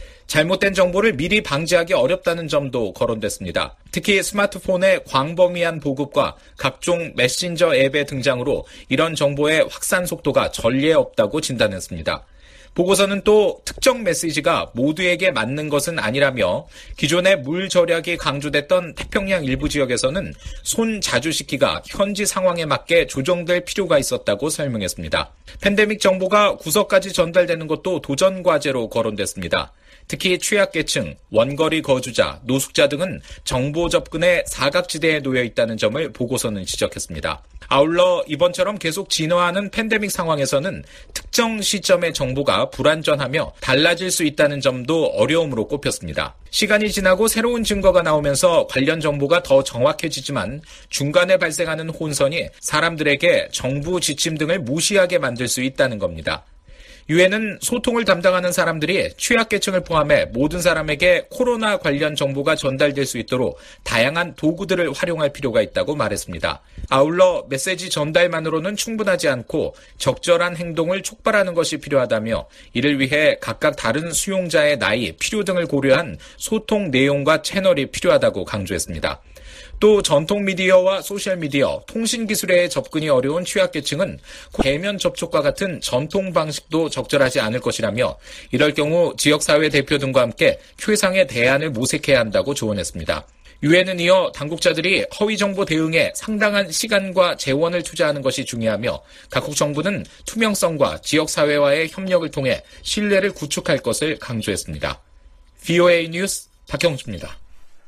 잘못된 정보를 미리 방지하기 어렵다는 점도 거론됐습니다. 특히 스마트폰의 광범위한 보급과 각종 메신저 앱의 등장으로 이런 정보의 확산 속도가 전례 없다고 진단했습니다. 보고서는 또 특정 메시지가 모두에게 맞는 것은 아니라며 기존의 물 절약이 강조됐던 태평양 일부 지역에서는 손 자주 씻기가 현지 상황에 맞게 조정될 필요가 있었다고 설명했습니다. 팬데믹 정보가 구석까지 전달되는 것도 도전 과제로 거론됐습니다. 특히 취약계층, 원거리 거주자, 노숙자 등은 정보 접근의 사각지대에 놓여 있다는 점을 보고서는 지적했습니다. 아울러 이번처럼 계속 진화하는 팬데믹 상황에서는 특정 시점의 정보가 불완전하며 달라질 수 있다는 점도 어려움으로 꼽혔습니다. 시간이 지나고 새로운 증거가 나오면서 관련 정보가 더 정확해지지만 중간에 발생하는 혼선이 사람들에게 정부 지침 등을 무시하게 만들 수 있다는 겁니다. 유엔은 소통을 담당하는 사람들이 취약계층을 포함해 모든 사람에게 코로나 관련 정보가 전달될 수 있도록 다양한 도구들을 활용할 필요가 있다고 말했습니다. 아울러 메시지 전달만으로는 충분하지 않고 적절한 행동을 촉발하는 것이 필요하다며 이를 위해 각각 다른 수용자의 나이, 필요 등을 고려한 소통 내용과 채널이 필요하다고 강조했습니다. 또 전통 미디어와 소셜미디어, 통신기술에 접근이 어려운 취약계층은 대면 접촉과 같은 전통 방식도 적절하지 않을 것이라며 이럴 경우 지역사회 대표 등과 함께 최상의 대안을 모색해야 한다고 조언했습니다. 유엔은 이어 당국자들이 허위정보 대응에 상당한 시간과 재원을 투자하는 것이 중요하며 각국 정부는 투명성과 지역사회와의 협력을 통해 신뢰를 구축할 것을 강조했습니다. 브이오에이 뉴스 박형수입니다.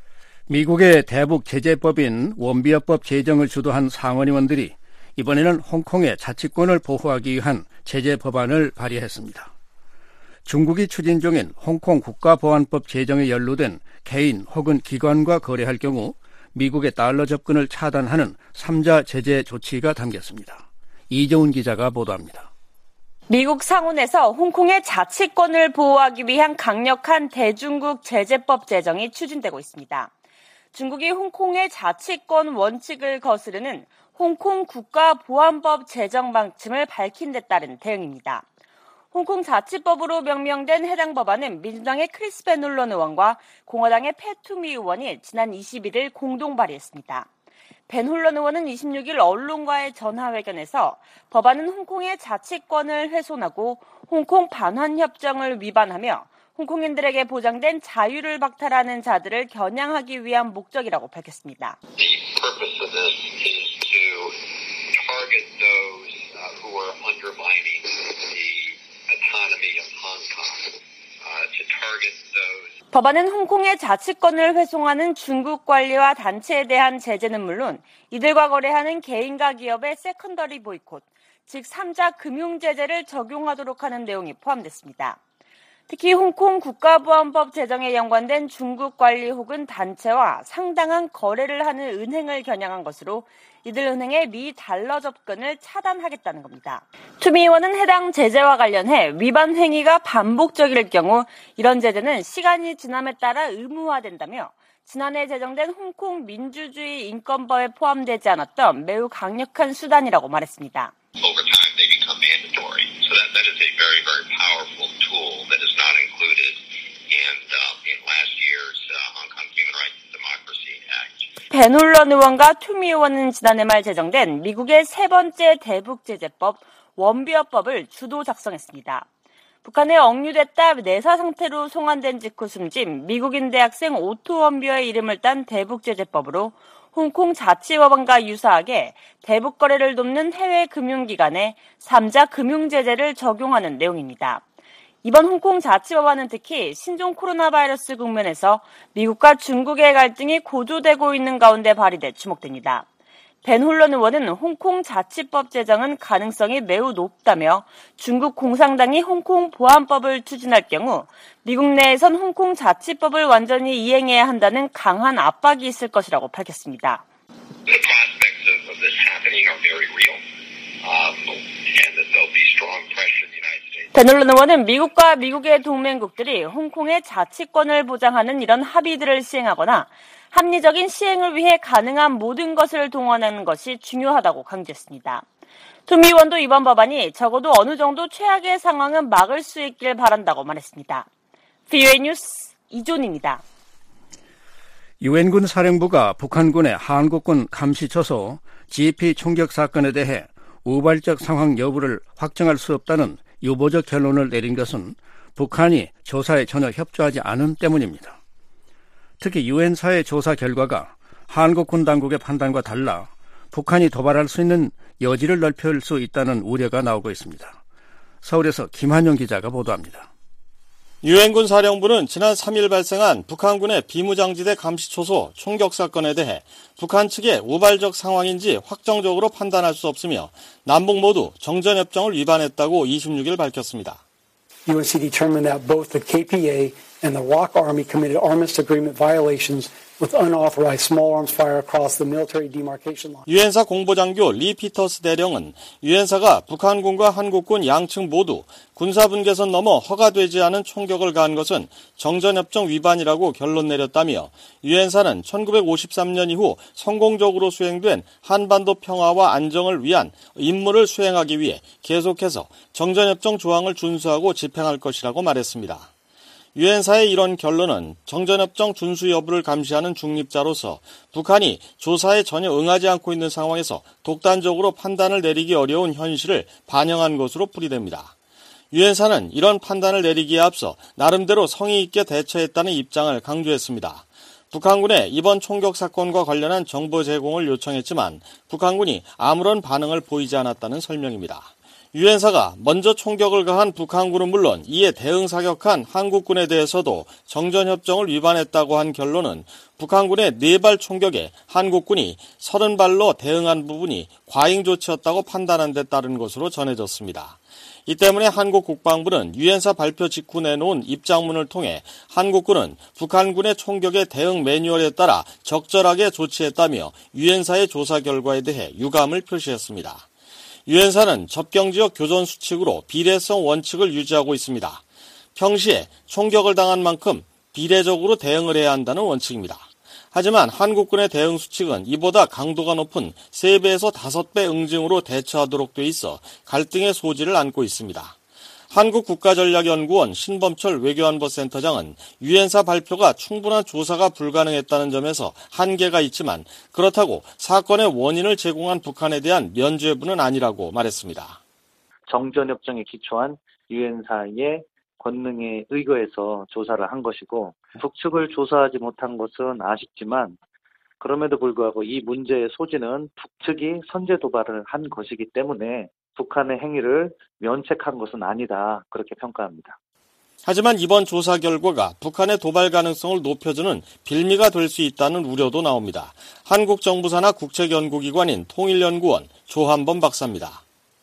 미국의 대북 제재법인 원비어법 제정을 주도한 상원의원들이 이번에는 홍콩의 자치권을 보호하기 위한 제재 법안을 발의했습니다. 중국이 추진 중인 홍콩 국가보안법 제정에 연루된 개인 혹은 기관과 거래할 경우 미국의 달러 접근을 차단하는 삼자 제재 조치가 담겼습니다. 이재훈 기자가 보도합니다. 미국 상원에서 홍콩의 자치권을 보호하기 위한 강력한 대중국 제재법 제정이 추진되고 있습니다. 중국이 홍콩의 자치권 원칙을 거스르는 홍콩 국가보안법 제정 방침을 밝힌 데 따른 대응입니다. 홍콩 자치법으로 명명된 해당 법안은 민주당의 크리스 베놀런 의원과 공화당의 팻 투미 의원이 지난 이십일일 공동 발의했습니다. 베놀런 의원은 이십육일 언론과의 전화회견에서 법안은 홍콩의 자치권을 훼손하고 홍콩 반환협정을 위반하며 홍콩인들에게 보장된 자유를 박탈하는 자들을 겨냥하기 위한 목적이라고 밝혔습니다. The purpose of this is to target those uh, who are undermining the autonomy of Hong Kong. Uh, to target those. 법안은 홍콩의 자치권을 훼손하는 중국 관리와 단체에 대한 제재는 물론 이들과 거래하는 개인과 기업의 세컨더리 보이콧, 즉 삼자 금융 제재를 적용하도록 하는 내용이 포함됐습니다. 특히 홍콩 국가보안법 제정에 연관된 중국 관리 혹은 단체와 상당한 거래를 하는 은행을 겨냥한 것으로 이들 은행의 미 달러 접근을 차단하겠다는 겁니다. 투미 의원은 해당 제재와 관련해 위반 행위가 반복적일 경우 이런 제재는 시간이 지남에 따라 의무화된다며 지난해 제정된 홍콩 민주주의 인권법에 포함되지 않았던 매우 강력한 수단이라고 말했습니다. Over time they become mandatory. So that, that is a very, very powerful tool that is not included in, uh, in last year's uh, Hong Kong Human Rights and Democracy Act. 베놀런 의원과 투미 의원은 지난해 말 제정된 미국의 세 번째 대북제재법 원비어법을 주도 작성했습니다. 북한에 억류됐다 내사 상태로 송환된 직후 숨진 미국인 대학생 오토 원비어의 이름을 딴 대북제재법으로 홍콩 자치법안과 유사하게 대북 거래를 돕는 해외 금융기관에 삼자 금융제재를 적용하는 내용입니다. 이번 홍콩 자치법안은 특히 신종 코로나 바이러스 국면에서 미국과 중국의 갈등이 고조되고 있는 가운데 발의돼 주목됩니다. 벤홀런 의원은 홍콩 자치법 제정은 가능성이 매우 높다며 중국 공산당이 홍콩 보안법을 추진할 경우 미국 내에선 홍콩 자치법을 완전히 이행해야 한다는 강한 압박이 있을 것이라고 밝혔습니다. The prospects of, of this happening are very real, um, and that there'll be strong pressure in the United States. 벤홀런 의원은 미국과 미국의 동맹국들이 홍콩의 자치권을 보장하는 이런 합의들을 시행하거나 합리적인 시행을 위해 가능한 모든 것을 동원하는 것이 중요하다고 강조했습니다. 투미 의원도 이번 법안이 적어도 어느 정도 최악의 상황은 막을 수 있길 바란다고 말했습니다. 브이오에이 뉴스 이존입니다. 유엔군 사령부가 북한군의 한국군 감시초소 지피 총격 사건에 대해 우발적 상황 여부를 확정할 수 없다는 유보적 결론을 내린 것은 북한이 조사에 전혀 협조하지 않은 때문입니다. 특히 유엔사의 조사 결과가 한국군 당국의 판단과 달라 북한이 도발할 수 있는 여지를 넓힐 수 있다는 우려가 나오고 있습니다. 서울에서 김한용 기자가 보도합니다. 유엔군 사령부는 지난 삼일 발생한 북한군의 비무장지대 감시초소 총격 사건에 대해 북한 측의 우발적 상황인지 확정적으로 판단할 수 없으며 남북 모두 정전협정을 위반했다고 이십육일 밝혔습니다. U N C determined that both the K P A and the Iraq Army committed arms agreement violations with unauthorized small arms fire across the military demarcation line. 유엔사 공보장교 리 피터스 대령은 유엔사가 북한군과 한국군 양측 모두 군사분계선 넘어 허가되지 않은 총격을 가한 것은 정전협정 위반이라고 결론 내렸다며 유엔사는 천구백오십삼 년 이후 성공적으로 수행된 한반도 평화와 안정을 위한 임무를 수행하기 위해 계속해서 정전협정 조항을 준수하고 집행할 것이라고 말했습니다. 유엔사의 이런 결론은 정전협정 준수 여부를 감시하는 중립자로서 북한이 조사에 전혀 응하지 않고 있는 상황에서 독단적으로 판단을 내리기 어려운 현실을 반영한 것으로 풀이됩니다. 유엔사는 이런 판단을 내리기에 앞서 나름대로 성의 있게 대처했다는 입장을 강조했습니다. 북한군에 이번 총격 사건과 관련한 정보 제공을 요청했지만 북한군이 아무런 반응을 보이지 않았다는 설명입니다. 유엔사가 먼저 총격을 가한 북한군은 물론 이에 대응 사격한 한국군에 대해서도 정전협정을 위반했다고 한 결론은 북한군의 네 발 총격에 한국군이 서른 발로 대응한 부분이 과잉 조치였다고 판단한 데 따른 것으로 전해졌습니다. 이 때문에 한국 국방부는 유엔사 발표 직후 내놓은 입장문을 통해 한국군은 북한군의 총격의 대응 매뉴얼에 따라 적절하게 조치했다며 유엔사의 조사 결과에 대해 유감을 표시했습니다. 유엔사는 접경지역 교전 수칙으로 비례성 원칙을 유지하고 있습니다. 평시에 총격을 당한 만큼 비례적으로 대응을 해야 한다는 원칙입니다. 하지만 한국군의 대응 수칙은 이보다 강도가 높은 세 배에서 다섯 배 응징으로 대처하도록 돼 있어 갈등의 소지를 안고 있습니다. 한국국가전략연구원 신범철 외교안보센터장은 유엔사 발표가 충분한 조사가 불가능했다는 점에서 한계가 있지만 그렇다고 사건의 원인을 제공한 북한에 대한 면죄부는 아니라고 말했습니다. 정전협정에 기초한 유엔사의 권능에 의거해서 조사를 한 것이고 북측을 조사하지 못한 것은 아쉽지만 그럼에도 불구하고 이 문제의 소지는 북측이 선제 도발을 한 것이기 때문에 북한의 행위를 면책한 것은 아니다. 그렇게 평가합니다. 하지만 이번 조사 결과가 북한의 도발 가능성을 높여주는 빌미가 될 수 있다는 우려도 나옵니다. 한국 정부 산하 국책연구기관인 통일연구원 조한범 박사입니다.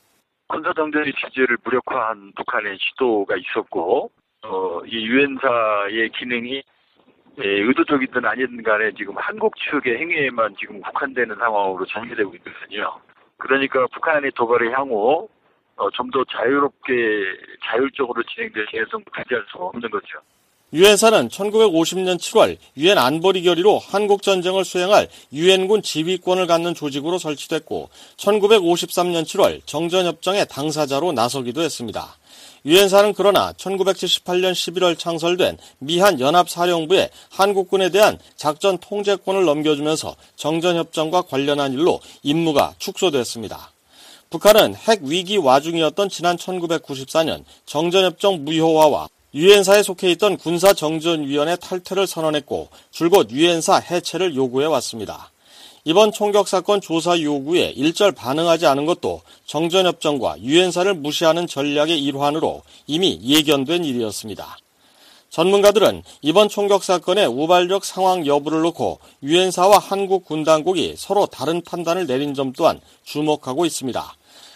군사정전의 취지를 무력화한 북한의 시도가 있었고 어, 이 유엔사의 기능이 예, 의도적이든 아니든 간에 지금 한국 측의 행위에만 지금 국한되는 상황으로 전개되고 있거든요. 그러니까 북한의 도발의 향후 어, 좀 더 자유롭게 자율적으로 진행될 가능성을 배제할 수 없는 거죠. 유엔사는 천구백오십 년 칠월 유엔 안보리 결의로 한국전쟁을 수행할 유엔군 지휘권을 갖는 조직으로 설치됐고 천구백오십삼 년 칠월 정전협정의 당사자로 나서기도 했습니다. 유엔사는 그러나 천구백칠십팔 년 십일월 창설된 미한 연합사령부에 한국군에 대한 작전 통제권을 넘겨주면서 정전협정과 관련한 일로 임무가 축소됐습니다. 북한은 핵 위기 와중이었던 지난 천구백구십사 년 정전협정 무효화와 유엔사에 속해 있던 군사정전위원회 탈퇴를 선언했고 줄곧 유엔사 해체를 요구해왔습니다. 이번 총격 사건 조사 요구에 일절 반응하지 않은 것도 정전협정과 유엔사를 무시하는 전략의 일환으로 이미 예견된 일이었습니다. 전문가들은 이번 총격 사건의 우발적 상황 여부를 놓고 유엔사와 한국 군 당국이 서로 다른 판단을 내린 점 또한 주목하고 있습니다.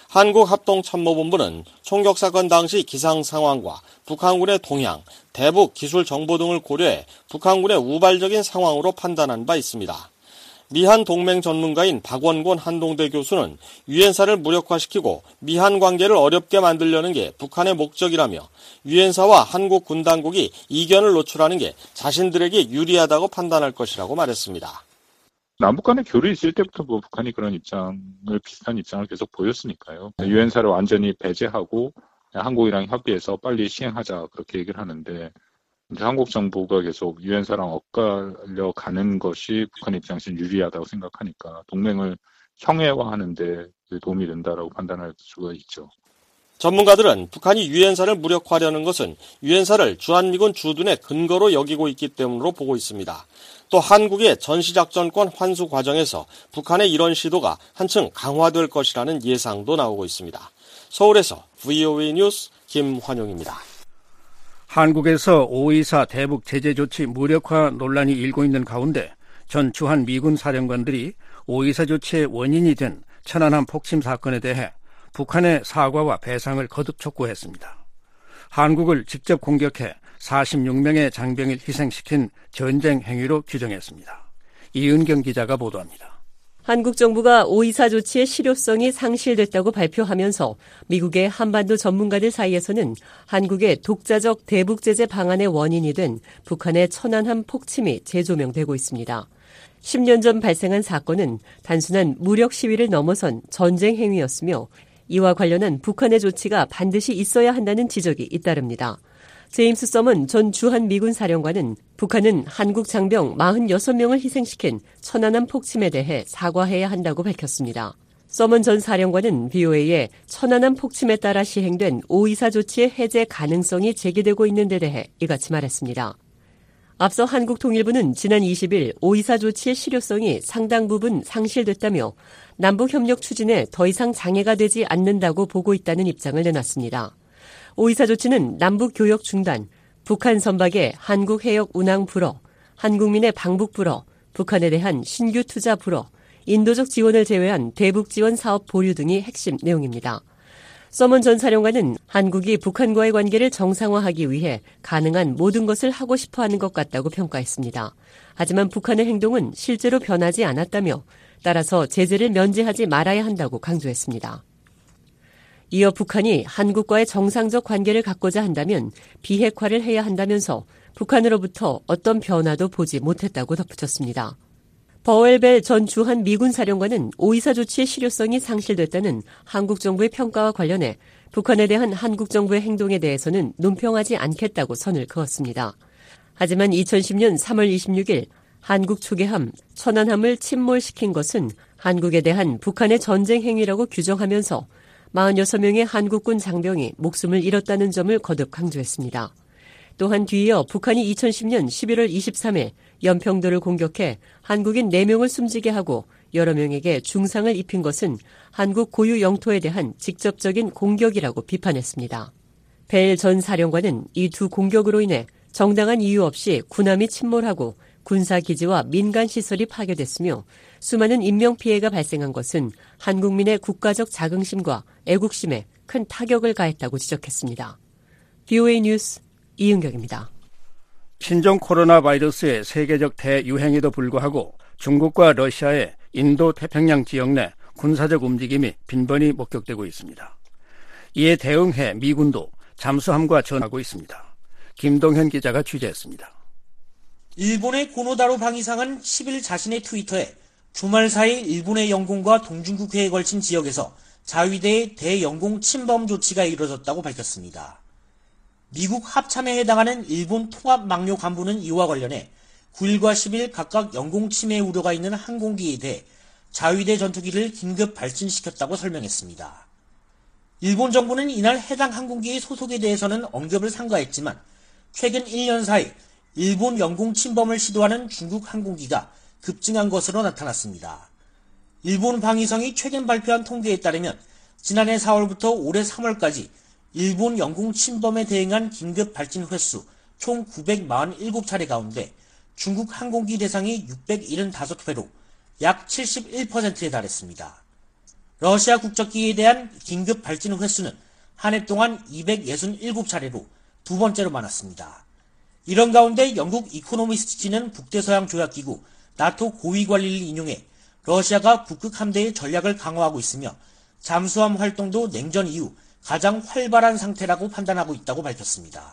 한국합동참모본부는 총격 사건 당시 기상 상황과 북한군의 동향, 대북 기술 정보 등을 고려해 북한군의 우발적인 상황으로 판단한 바 있습니다. 미한 동맹 전문가인 박원곤 한동대 교수는 유엔사를 무력화시키고 미한 관계를 어렵게 만들려는 게 북한의 목적이라며 유엔사와 한국 군 당국이 이견을 노출하는 게 자신들에게 유리하다고 판단할 것이라고 말했습니다. 남북 간의 교류 있을 때부터 뭐 북한이 그런 입장을 비슷한 입장을 계속 보였으니까요. 유엔사를 완전히 배제하고 한국이랑 협의해서 빨리 시행하자 그렇게 얘기를 하는데 한국 정부가 계속 유엔사랑 엇갈려 가는 것이 북한 입장에서는 유리하다고 생각하니까 동맹을 형해화하는 데 도움이 된다라고 판단할 수가 있죠. 전문가들은 북한이 유엔사를 무력화하려는 것은 유엔사를 주한미군 주둔의 근거로 여기고 있기 때문으로 보고 있습니다. 또 한국의 전시작전권 환수 과정에서 북한의 이런 시도가 한층 강화될 것이라는 예상도 나오고 있습니다. 서울에서 브이오에이 뉴스 김환용입니다. 한국에서 오이사 대북 제재 조치 무력화 논란이 일고 있는 가운데 전 주한 미군 사령관들이 오이사 조치의 원인이 된 천안함 폭침 사건에 대해 북한의 사과와 배상을 거듭 촉구했습니다. 한국을 직접 공격해 사십육 명의 장병을 희생시킨 전쟁 행위로 규정했습니다. 이은경 기자가 보도합니다. 한국 정부가 오이사 조치의 실효성이 상실됐다고 발표하면서 미국의 한반도 전문가들 사이에서는 한국의 독자적 대북 제재 방안의 원인이 된 북한의 천안함 폭침이 재조명되고 있습니다. 십 년 전 발생한 사건은 단순한 무력 시위를 넘어선 전쟁 행위였으며 이와 관련한 북한의 조치가 반드시 있어야 한다는 지적이 잇따릅니다. 제임스 서먼 전 주한 미군 사령관은 북한은 한국 장병 사십육 명을 희생시킨 천안함 폭침에 대해 사과해야 한다고 밝혔습니다. 서먼 전 사령관은 비오에이에 천안함 폭침에 따라 시행된 오이사 조치의 해제 가능성이 제기되고 있는 데 대해 이같이 말했습니다. 앞서 한국통일부는 지난 이십 일 오이사 조치의 실효성이 상당 부분 상실됐다며 남북협력 추진에 더 이상 장애가 되지 않는다고 보고 있다는 입장을 내놨습니다. 오이사 조치는 남북 교역 중단, 북한 선박의 한국 해역 운항 불어, 한국민의 방북 불어, 북한에 대한 신규 투자 불어, 인도적 지원을 제외한 대북 지원 사업 보류 등이 핵심 내용입니다. 서먼 전 사령관은 한국이 북한과의 관계를 정상화하기 위해 가능한 모든 것을 하고 싶어하는 것 같다고 평가했습니다. 하지만 북한의 행동은 실제로 변하지 않았다며 따라서 제재를 면제하지 말아야 한다고 강조했습니다. 이어 북한이 한국과의 정상적 관계를 갖고자 한다면 비핵화를 해야 한다면서 북한으로부터 어떤 변화도 보지 못했다고 덧붙였습니다. 버웰벨 전 주한 미군 사령관은 오이사 조치의 실효성이 상실됐다는 한국 정부의 평가와 관련해 북한에 대한 한국 정부의 행동에 대해서는 논평하지 않겠다고 선을 그었습니다. 하지만 이천십 년 삼월 이십육 일 한국 초계함 천안함을 침몰시킨 것은 한국에 대한 북한의 전쟁 행위라고 규정하면서 사십육 명의 한국군 장병이 목숨을 잃었다는 점을 거듭 강조했습니다. 또한 뒤이어 북한이 이천십 년 십일월 이십삼일 연평도를 공격해 한국인 네 명을 숨지게 하고 여러 명에게 중상을 입힌 것은 한국 고유 영토에 대한 직접적인 공격이라고 비판했습니다. 벨 전 사령관은 이 두 공격으로 인해 정당한 이유 없이 군함이 침몰하고 군사기지와 민간시설이 파괴됐으며 수많은 인명피해가 발생한 것은 한국민의 국가적 자긍심과 애국심에 큰 타격을 가했다고 지적했습니다. 비오에이 뉴스 이은경입니다. 신종 코로나 바이러스의 세계적 대유행에도 불구하고 중국과 러시아의 인도 태평양 지역 내 군사적 움직임이 빈번히 목격되고 있습니다. 이에 대응해 미군도 잠수함과 전하고 있습니다. 김동현 기자가 취재했습니다. 일본의 고노다로 방위상은 십 일 자신의 트위터에 주말 사이 일본의 영공과 동중국해에 걸친 지역에서 자위대의 대영공 침범 조치가 이뤄졌다고 밝혔습니다. 미국 합참에 해당하는 일본 통합망료 간부는 이와 관련해 구 일과 십 일 각각 영공 침해 우려가 있는 항공기에 대해 자위대 전투기를 긴급 발진시켰다고 설명했습니다. 일본 정부는 이날 해당 항공기의 소속에 대해서는 언급을 삼가했지만 최근 일 년 사이 일본 영공 침범을 시도하는 중국 항공기가 급증한 것으로 나타났습니다. 일본 방위성이 최근 발표한 통계에 따르면 지난해 사월부터 올해 삼월까지 일본 영공 침범에 대응한 긴급 발진 횟수 총 구백사십칠 차례 가운데 중국 항공기 대상이 육백칠십오 회로 약 칠십일 퍼센트에 달했습니다. 러시아 국적기에 대한 긴급 발진 횟수는 한 해 동안 이백육십칠 차례로 두 번째로 많았습니다. 이런 가운데 영국 이코노미스트지는 북대서양 조약기구 나토 고위 관리를 인용해 러시아가 북극 함대의 전략을 강화하고 있으며 잠수함 활동도 냉전 이후 가장 활발한 상태라고 판단하고 있다고 밝혔습니다.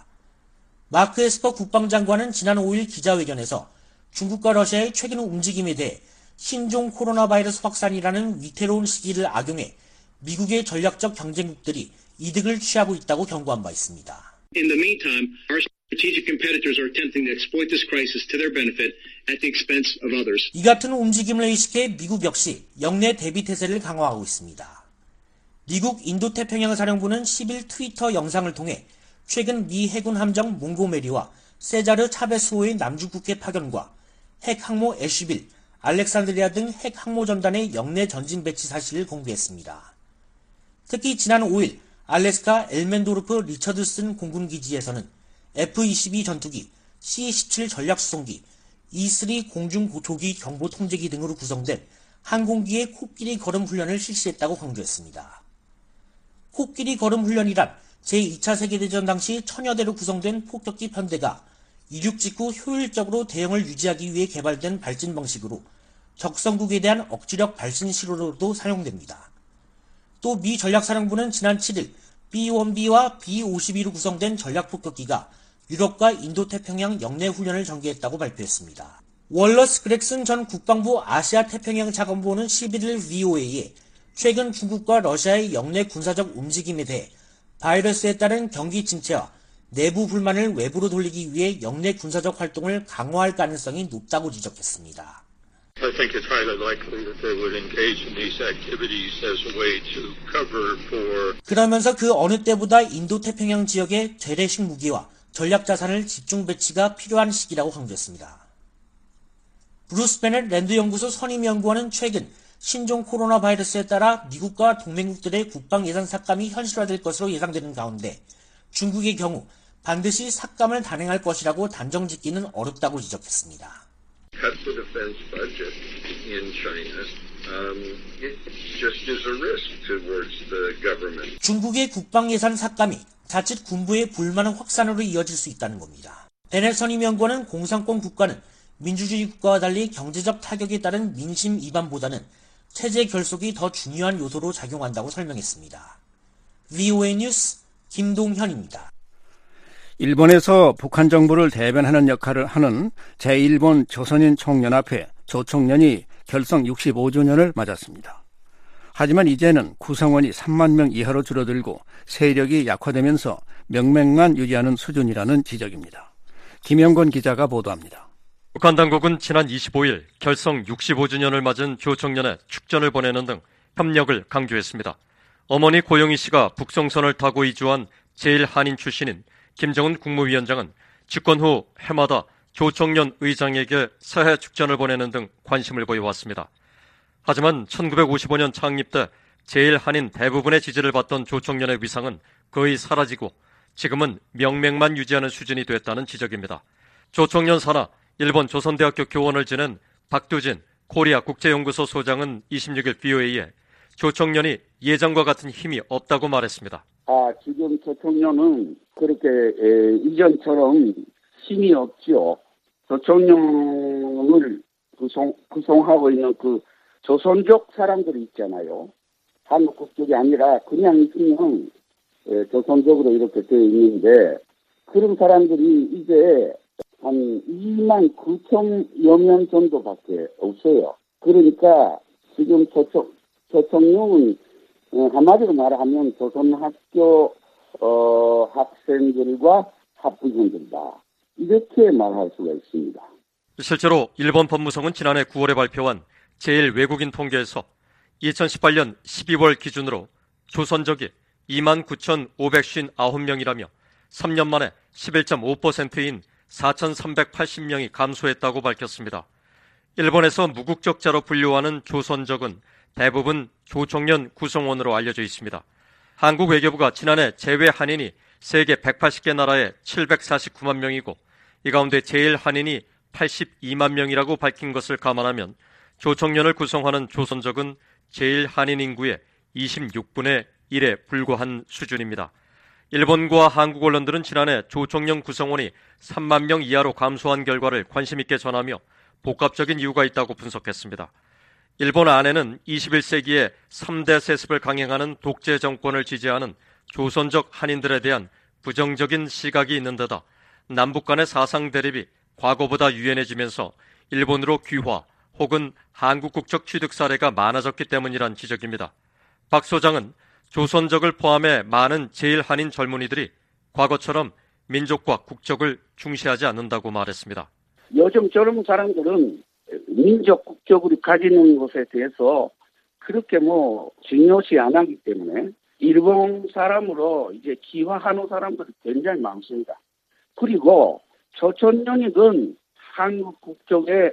마크 에스퍼 국방장관은 지난 오 일 기자회견에서 중국과 러시아의 최근 움직임에 대해 신종 코로나 바이러스 확산이라는 위태로운 시기를 악용해 미국의 전략적 경쟁국들이 이득을 취하고 있다고 경고한 바 있습니다. In the meantime, our strategic competitors are attempting to exploit this crisis to their benefit at the expense of others. 이 같은 움직임을 의식해 미국 역시 영내 대비 태세를 강화하고 있습니다. 미국 인도태평양 사령부는 십 일 트위터 영상을 통해 최근 미 해군 함정 몽고메리와 세자르 차베스호의 남중국해 파견과 핵 항모 애쉬빌, 알렉산드리아 등 핵 항모 전단의 영내 전진 배치 사실을 공개했습니다. 특히 지난 오 일 알래스카 엘멘도르프 리처드슨 공군기지에서는 에프 이십이 전투기, 씨 십칠 전략수송기, 이 쓰리 공중조기 경보 통제기 등으로 구성된 항공기의 코끼리 걸음 훈련을 실시했다고 강조했습니다. 코끼리 걸음 훈련이란 제이 차 세계대전 당시 천여 대로 구성된 폭격기 편대가 이륙 직후 효율적으로 대응을 유지하기 위해 개발된 발진 방식으로 적성국에 대한 억지력 발신 시로로도 사용됩니다. 또 미 전략사령부는 지난 칠 일 비 원 비와 비 오십이로 구성된 전략폭격기가 유럽과 인도태평양 영내 훈련을 전개했다고 발표했습니다. 월러스 그렉슨 전 국방부 아시아 태평양 차관보는 십일 일 브이오에이에 최근 중국과 러시아의 영내 군사적 움직임에 대해 바이러스에 따른 경기 침체와 내부 불만을 외부로 돌리기 위해 영내 군사적 활동을 강화할 가능성이 높다고 지적했습니다. I think it's highly likely that they would engage in these activities as a way to cover for. 그러면서 그 어느 때보다 인도태평양 지역에 재래식 무기와 전략 자산을 집중 배치가 필요한 시기라고 강조했습니다. 브루스 베넷 랜드 연구소 선임 연구원은 최근 신종 코로나 바이러스에 따라 미국과 동맹국들의 국방 예산 삭감이 현실화될 것으로 예상되는 가운데 중국의 경우 반드시 삭감을 단행할 것이라고 단정 짓기는 어렵다고 지적했습니다. Cut the defense budget in China. Um, it just is a risk towards the government. 중국의 국방 예산 삭감이 자칫 군부의 불만 확산으로 이어질 수 있다는 겁니다. 베넷 선임 연구원은 공산권 국가는 민주주의 국가와 달리 경제적 타격에 따른 민심 이반보다는 체제 결속이 더 중요한 요소로 작용한다고 설명했습니다. 브이오에이 뉴스 김동현입니다. 일본에서 북한 정부를 대변하는 역할을 하는 제일본 조선인 총연합회 조총련이 결성 육십오 주년을 맞았습니다. 하지만 이제는 구성원이 삼만 명 이하로 줄어들고 세력이 약화되면서 명맥만 유지하는 수준이라는 지적입니다. 김영건 기자가 보도합니다. 북한 당국은 지난 이십오 일 결성 육십오 주년을 맞은 조총련에 축전을 보내는 등 협력을 강조했습니다. 어머니 고영희 씨가 북송선을 타고 이주한 제일 한인 출신인 김정은 국무위원장은 집권 후 해마다 조총련 의장에게 새해 축전을 보내는 등 관심을 보여왔습니다. 하지만 천구백오십오 년 창립 때 제일 한인 대부분의 지지를 받던 조총련의 위상은 거의 사라지고 지금은 명맥만 유지하는 수준이 됐다는 지적입니다. 조총련 산하 일본 조선대학교 교원을 지낸 박두진 코리아 국제연구소 소장은 이십육 일 브이오에이에 조총련이 예전과 같은 힘이 없다고 말했습니다. 아, 지금 조총련은 그렇게 에, 이전처럼 힘이 없지요. 조총련을 구성, 구성하고 있는 그 조선족 사람들이 있잖아요. 한국 국적이 아니라 그냥 그냥 에, 조선족으로 이렇게 되어 있는데 그런 사람들이 이제 한 이만 구천여 명 정도밖에 없어요. 그러니까 지금 조총, 조총련은 어, 한마디로 말하면 조선학교 어, 학생들과 학부형들이다. 이렇게 말할 수가 있습니다. 실제로 일본 법무성은 지난해 구월에 발표한 제일 외국인 통계에서 이천십팔 년 십이월 기준으로 조선족이 이만 구천오백오십구 명이라며 삼 년 만에 십일 점 오 퍼센트인 사천삼백팔십 명이 감소했다고 밝혔습니다. 일본에서 무국적자로 분류하는 조선족은 대부분 조총련 구성원으로 알려져 있습니다. 한국 외교부가 지난해 제외 한인이 세계 백팔십 개 나라에 칠백사십구만 명이고 이 가운데 제일 한인이 팔십이만 명이라고 밝힌 것을 감안하면 조총련을 구성하는 조선족은 제일 한인 인구의 이십육분의 일에 불과한 수준입니다. 일본과 한국 언론들은 지난해 조총련 구성원이 삼만 명 이하로 감소한 결과를 관심 있게 전하며 복합적인 이유가 있다고 분석했습니다. 일본 안에는 이십일 세기에 삼 대 세습을 강행하는 독재 정권을 지지하는 조선족 한인들에 대한 부정적인 시각이 있는 데다 남북 간의 사상 대립이 과거보다 유연해지면서 일본으로 귀화 혹은 한국 국적 취득 사례가 많아졌기 때문이란 지적입니다. 박 소장은 조선족을 포함해 많은 제일 한인 젊은이들이 과거처럼 민족과 국적을 중시하지 않는다고 말했습니다. 요즘 젊은 사람들은 민족 국적을 가지는 것에 대해서 그렇게 뭐 중요시 안 하기 때문에 일본 사람으로 이제 귀화하는 사람들이 굉장히 많습니다. 그리고 조총련이든 한국 국적의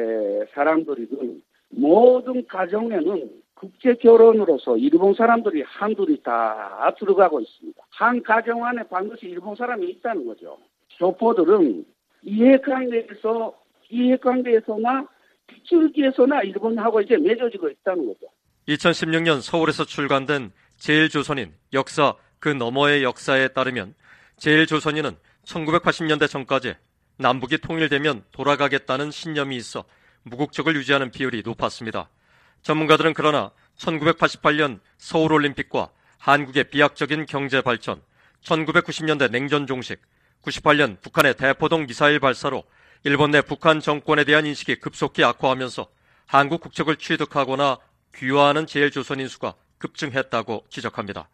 사람들이든 모든 가정에는 국제 결혼으로서 일본 사람들이 한둘이 다 들어가고 있습니다. 한 가정 안에 반드시 일본 사람이 있다는 거죠. 교포들은 이해관계에서 이해관계에서나 빗줄기에서나 일본하고 이제 맺어지고 있다는 거죠. 이천십육 년 서울에서 출간된 제일조선인 역사 그 너머의 역사에 따르면 제일조선인은 천구백팔십 년대 전까지 남북이 통일되면 돌아가겠다는 신념이 있어 무국적을 유지하는 비율이 높았습니다. 전문가들은 그러나 천구백팔십팔 년 서울올림픽과 한국의 비약적인 경제 발전, 천구백구십 년대 냉전 종식, 구십팔 년 북한의 대포동 미사일 발사로 일본 내 북한 정권에 대한 인식이 급속히 악화하면서 한국 국적을 취득하거나 귀화하는 제일조선인 수가 급증했다고 지적합니다.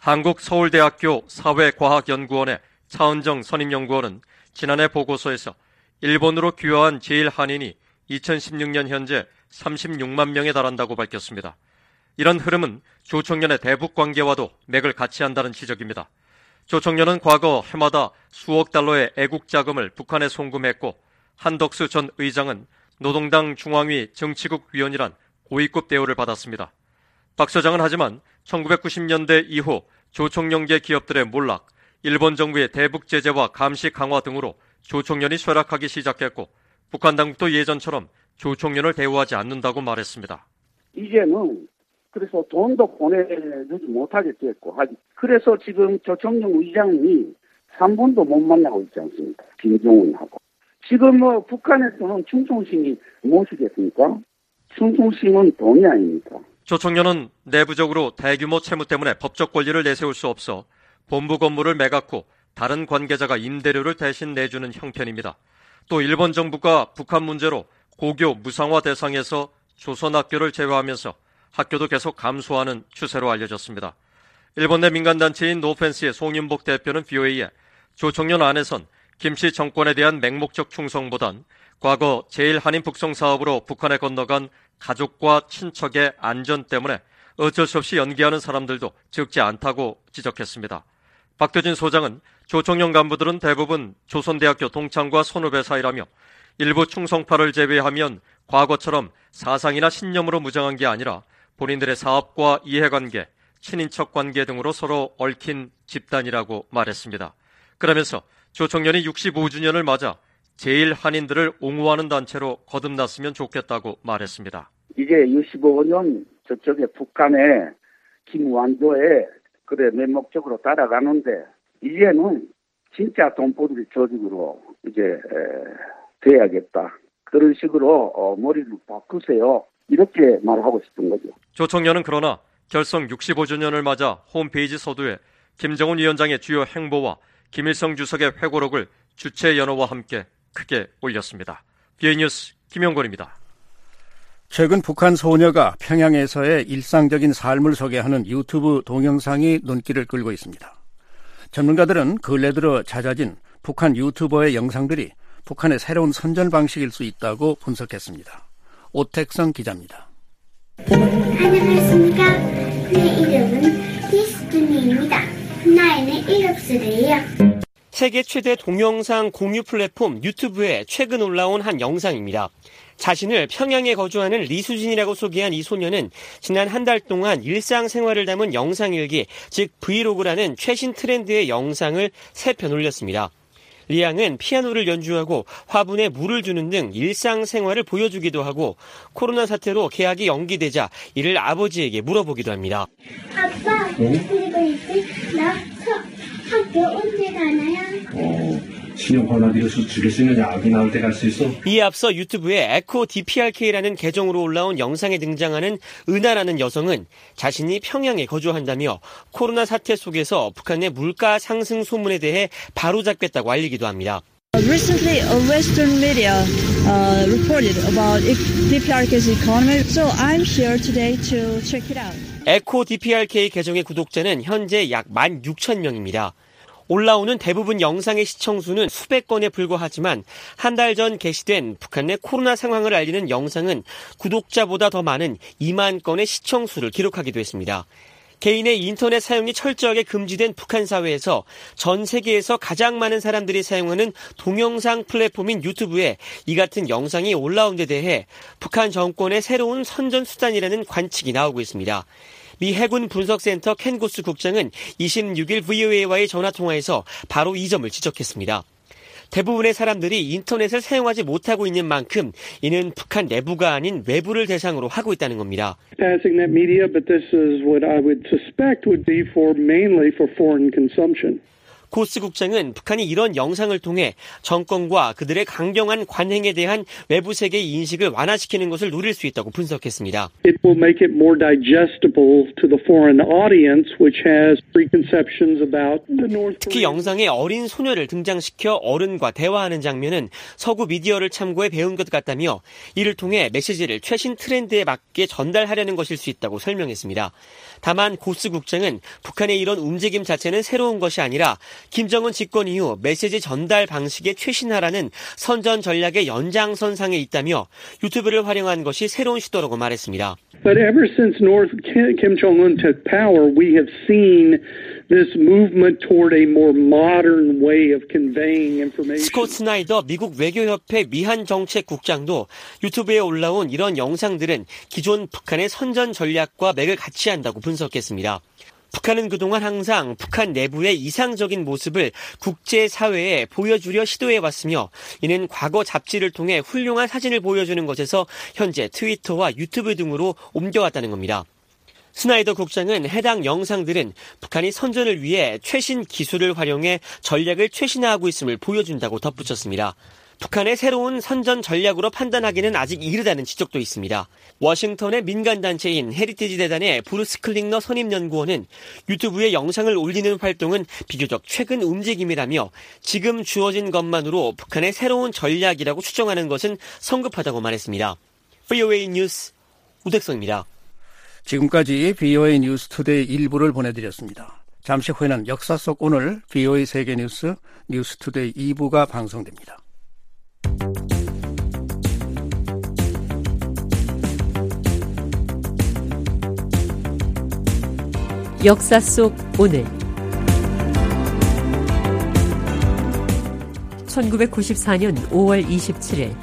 한국서울대학교 사회과학연구원의 차은정 선임연구원은 지난해 보고서에서 일본으로 귀화한 제일한인이 이천십육 년 현재 삼십육만 명에 달한다고 밝혔습니다. 이런 흐름은 조총련의 대북 관계와도 맥을 같이 한다는 지적입니다. 조총련은 과거 해마다 수억 달러의 애국 자금을 북한에 송금했고 한덕수 전 의장은 노동당 중앙위 정치국 위원이란 고위급 대우를 받았습니다. 박 소장은 하지만 천구백구십 년대 이후 조총련계 기업들의 몰락, 일본 정부의 대북 제재와 감시 강화 등으로 조총련이 쇠락하기 시작했고 북한 당국도 예전처럼 조총련을 대우하지 않는다고 말했습니다. 이제는 그래서 돈도 보내주지 못하게 됐고, 그래서 지금 조총련 의장이 삼 분도 못 만나고 있지 않습니까? 김정은하고. 지금 뭐 북한에서는 충성심이 무엇이겠습니까? 충성심은 돈이 아닙니까? 조총련은 내부적으로 대규모 채무 때문에 법적 권리를 내세울 수 없어 본부 건물을 매각후 다른 관계자가 임대료를 대신 내주는 형편입니다. 또 일본 정부가 북한 문제로 고교 무상화 대상에서 조선학교를 제외하면서 학교도 계속 감소하는 추세로 알려졌습니다. 일본 내 민간단체인 노펜스의 송윤복 대표는 브이오에이에 조총련 안에선 김씨 정권에 대한 맹목적 충성보단 과거 제일한인 북송 사업으로 북한에 건너간 가족과 친척의 안전 때문에 어쩔 수 없이 연기하는 사람들도 적지 않다고 지적했습니다. 박두진 소장은 조총련 간부들은 대부분 조선대학교 동창과 선후배 사이라며 일부 충성파를 제외하면 과거처럼 사상이나 신념으로 무장한 게 아니라 본인들의 사업과 이해관계, 친인척 관계 등으로 서로 얽힌 집단이라고 말했습니다. 그러면서 조총련이 육십오 주년을 맞아 제일한인들을 옹호하는 단체로 거듭났으면 좋겠다고 말했습니다. 이제 육십오 년 저쪽에 북한의 김완조에 그래 맹목적으로 따라가는데 이제는 진짜 돈벌이 조직으로 이제 에, 돼야겠다. 그런 식으로 어, 머리를 바꾸세요. 이렇게 말하고 싶은 거죠. 조총련은 그러나 결성 육십오 주년을 맞아 홈페이지 서두에 김정은 위원장의 주요 행보와 김일성 주석의 회고록을 주체 연호와 함께 크게 올렸습니다. 비에이 뉴스 김영권입니다. 최근 북한 소녀가 평양에서의 일상적인 삶을 소개하는 유튜브 동영상이 눈길을 끌고 있습니다. 전문가들은 근래 들어 잦아진 북한 유튜버의 영상들이 북한의 새로운 선전 방식일 수 있다고 분석했습니다. 오택성 기자입니다. 안녕하십니까. 내 이름은 디스트니입니다. 나이는 일곱 살이에요. 세계 최대 동영상 공유 플랫폼 유튜브에 최근 올라온 한 영상입니다. 자신을 평양에 거주하는 리수진이라고 소개한 이 소녀는 지난 한 달 동안 일상생활을 담은 영상일기, 즉 브이로그라는 최신 트렌드의 영상을 세 편 올렸습니다. 리 양은 피아노를 연주하고 화분에 물을 주는 등 일상생활을 보여주기도 하고 코로나 사태로 개학이 연기되자 이를 아버지에게 물어보기도 합니다. 아빠, 응? 그리고 이제 나 서, 학교 언제 가나요? 어, 신형 코로나비루스 죽일 수 있는 약이 나올 때 갈 수 있어? 이에 앞서 유튜브에 에코 디피알케이라는 계정으로 올라온 영상에 등장하는 은하라는 여성은 자신이 평양에 거주한다며 코로나 사태 속에서 북한의 물가 상승 소문에 대해 바로잡겠다고 알리기도 합니다. Recently, a Western media uh, reported about 디피알케이's economy, so I'm here today to check it out. 에코 디피알케이 계정의 구독자는 현재 약 만 육천 명입니다. 올라오는 대부분 영상의 시청수는 수백 건에 불과하지만 한 달 전 게시된 북한 내 코로나 상황을 알리는 영상은 구독자보다 더 많은 이만 건의 시청수를 기록하기도 했습니다. 개인의 인터넷 사용이 철저하게 금지된 북한 사회에서 전 세계에서 가장 많은 사람들이 사용하는 동영상 플랫폼인 유튜브에 이 같은 영상이 올라온 데 대해 북한 정권의 새로운 선전수단이라는 관측이 나오고 있습니다. 미 해군 분석센터 켄 고스 국장은 이십육 일 브이오에이와의 전화통화에서 바로 이 점을 지적했습니다. 대부분의 사람들이 인터넷을 사용하지 못하고 있는 만큼 이는 북한 내부가 아닌 외부를 대상으로 하고 있다는 겁니다. Passing that media, but this is what I would suspect would be for mainly for foreign consumption. 고스 국장은 북한이 이런 영상을 통해 정권과 그들의 강경한 관행에 대한 외부 세계의 인식을 완화시키는 것을 노릴 수 있다고 분석했습니다. It will make it more digestible to the foreign audience, which has preconceptions about the North Korea. 특히 영상에 어린 소녀를 등장시켜 어른과 대화하는 장면은 서구 미디어를 참고해 배운 것 같다며 이를 통해 메시지를 최신 트렌드에 맞게 전달하려는 것일 수 있다고 설명했습니다. 다만 고스 국장은 북한의 이런 움직임 자체는 새로운 것이 아니라 김정은 집권 이후 메시지 전달 방식에 최신화라는 선전 전략의 연장선상에 있다며 유튜브를 활용한 것이 새로운 시도라고 말했습니다. But ever since North Kim Jong-un took power, we have seen this movement toward a more modern way of conveying information. 스콧 스나이더 미국 외교협회 미한 정책국장도 유튜브에 올라온 이런 영상들은 기존 북한의 선전 전략과 맥을 같이 한다고 분석했습니다. 북한은 그동안 항상 북한 내부의 이상적인 모습을 국제사회에 보여주려 시도해왔으며 이는 과거 잡지를 통해 훌륭한 사진을 보여주는 것에서 현재 트위터와 유튜브 등으로 옮겨왔다는 겁니다. 스나이더 국장은 해당 영상들은 북한이 선전을 위해 최신 기술을 활용해 전략을 최신화하고 있음을 보여준다고 덧붙였습니다. 북한의 새로운 선전 전략으로 판단하기는 아직 이르다는 지적도 있습니다. 워싱턴의 민간단체인 헤리티지 재단의 브루스 클링너 선임연구원은 유튜브에 영상을 올리는 활동은 비교적 최근 움직임이라며 지금 주어진 것만으로 북한의 새로운 전략이라고 추정하는 것은 성급하다고 말했습니다. 브이오에이 뉴스 우택성입니다. 지금까지 브이오에이 뉴스 투데이 일부를 보내드렸습니다. 잠시 후에는 역사 속 오늘 브이오에이 세계뉴스 뉴스 투데이 이 부가 방송됩니다. 역사 속 오늘 천구백구십사년 오월 이십칠일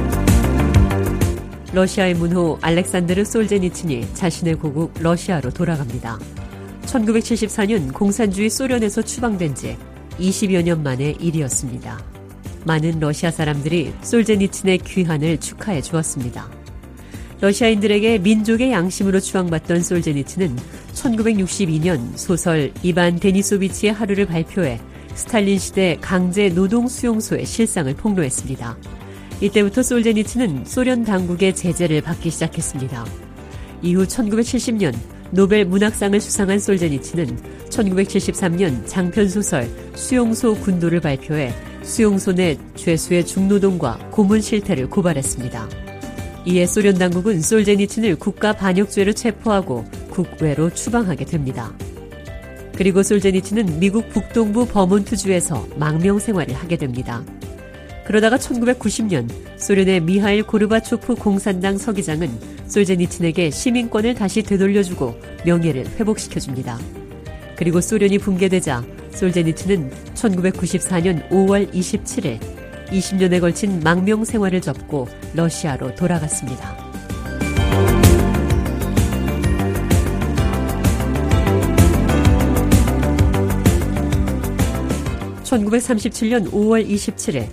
러시아의 문호 알렉산드르 솔제니친이 자신의 고국 러시아로 돌아갑니다. 천구백칠십사년 공산주의 소련에서 추방된 지 이십여 년 만의 일이었습니다. 많은 러시아 사람들이 솔제니친의 귀환을 축하해 주었습니다. 러시아인들에게 민족의 양심으로 추앙받던 솔제니친은 천구백육십이년 소설 이반 데니소비치의 하루를 발표해 스탈린 시대 강제 노동 수용소의 실상을 폭로했습니다. 이때부터 솔제니친은 소련 당국의 제재를 받기 시작했습니다. 이후 천구백칠십년 노벨 문학상을 수상한 솔제니친은 천구백칠십삼년 장편소설 수용소 군도를 발표해 수용소 내 죄수의 중노동과 고문 실태를 고발했습니다. 이에 소련 당국은 솔제니친을 국가 반역죄로 체포하고 국외로 추방하게 됩니다. 그리고 솔제니친은 미국 북동부 버몬트주에서 망명 생활을 하게 됩니다. 그러다가 천구백구십년 소련의 미하일 고르바초프 공산당 서기장은 솔제니친에게 시민권을 다시 되돌려주고 명예를 회복시켜줍니다. 그리고 소련이 붕괴되자 솔제니친은 천구백구십사년 오월 이십칠일 이십 년에 걸친 망명 생활을 접고 러시아로 돌아갔습니다. 천구백삼십칠년 오월 이십칠일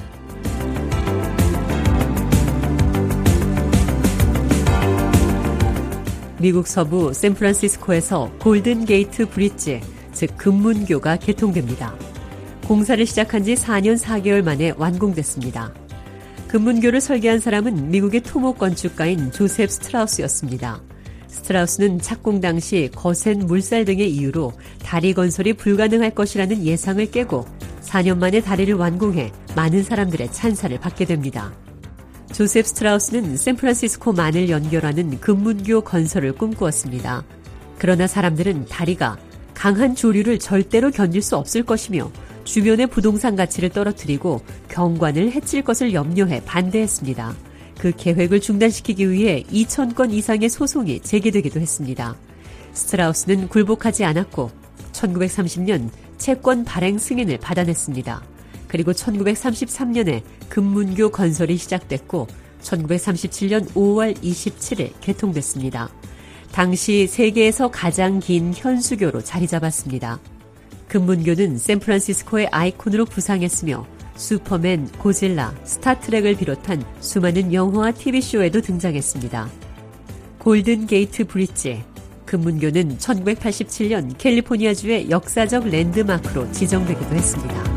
미국 서부 샌프란시스코에서 골든 게이트 브릿지, 즉 금문교가 개통됩니다. 공사를 시작한 지 사 년 사 개월 만에 완공됐습니다. 금문교를 설계한 사람은 미국의 토목 건축가인 조셉 스트라우스였습니다. 스트라우스는 착공 당시 거센 물살 등의 이유로 다리 건설이 불가능할 것이라는 예상을 깨고 사 년 만에 다리를 완공해 많은 사람들의 찬사를 받게 됩니다. 조셉 스트라우스는 샌프란시스코만을 연결하는 금문교 건설을 꿈꾸었습니다. 그러나 사람들은 다리가 강한 조류를 절대로 견딜 수 없을 것이며 주변의 부동산 가치를 떨어뜨리고 경관을 해칠 것을 염려해 반대했습니다. 그 계획을 중단시키기 위해 이천 건 이상의 소송이 제기되기도 했습니다. 스트라우스는 굴복하지 않았고 천구백삼십년 채권 발행 승인을 받아냈습니다. 그리고 천구백삼십삼년에 금문교 건설이 시작됐고 천구백삼십칠년 오월 이십칠일 개통됐습니다. 당시 세계에서 가장 긴 현수교로 자리 잡았습니다. 금문교는 샌프란시스코의 아이콘으로 부상했으며 슈퍼맨, 고질라, 스타트랙을 비롯한 수많은 영화와 티비쇼에도 등장했습니다. 골든 게이트 브릿지, 금문교는 천구백팔십칠 년 캘리포니아주의 역사적 랜드마크로 지정되기도 했습니다.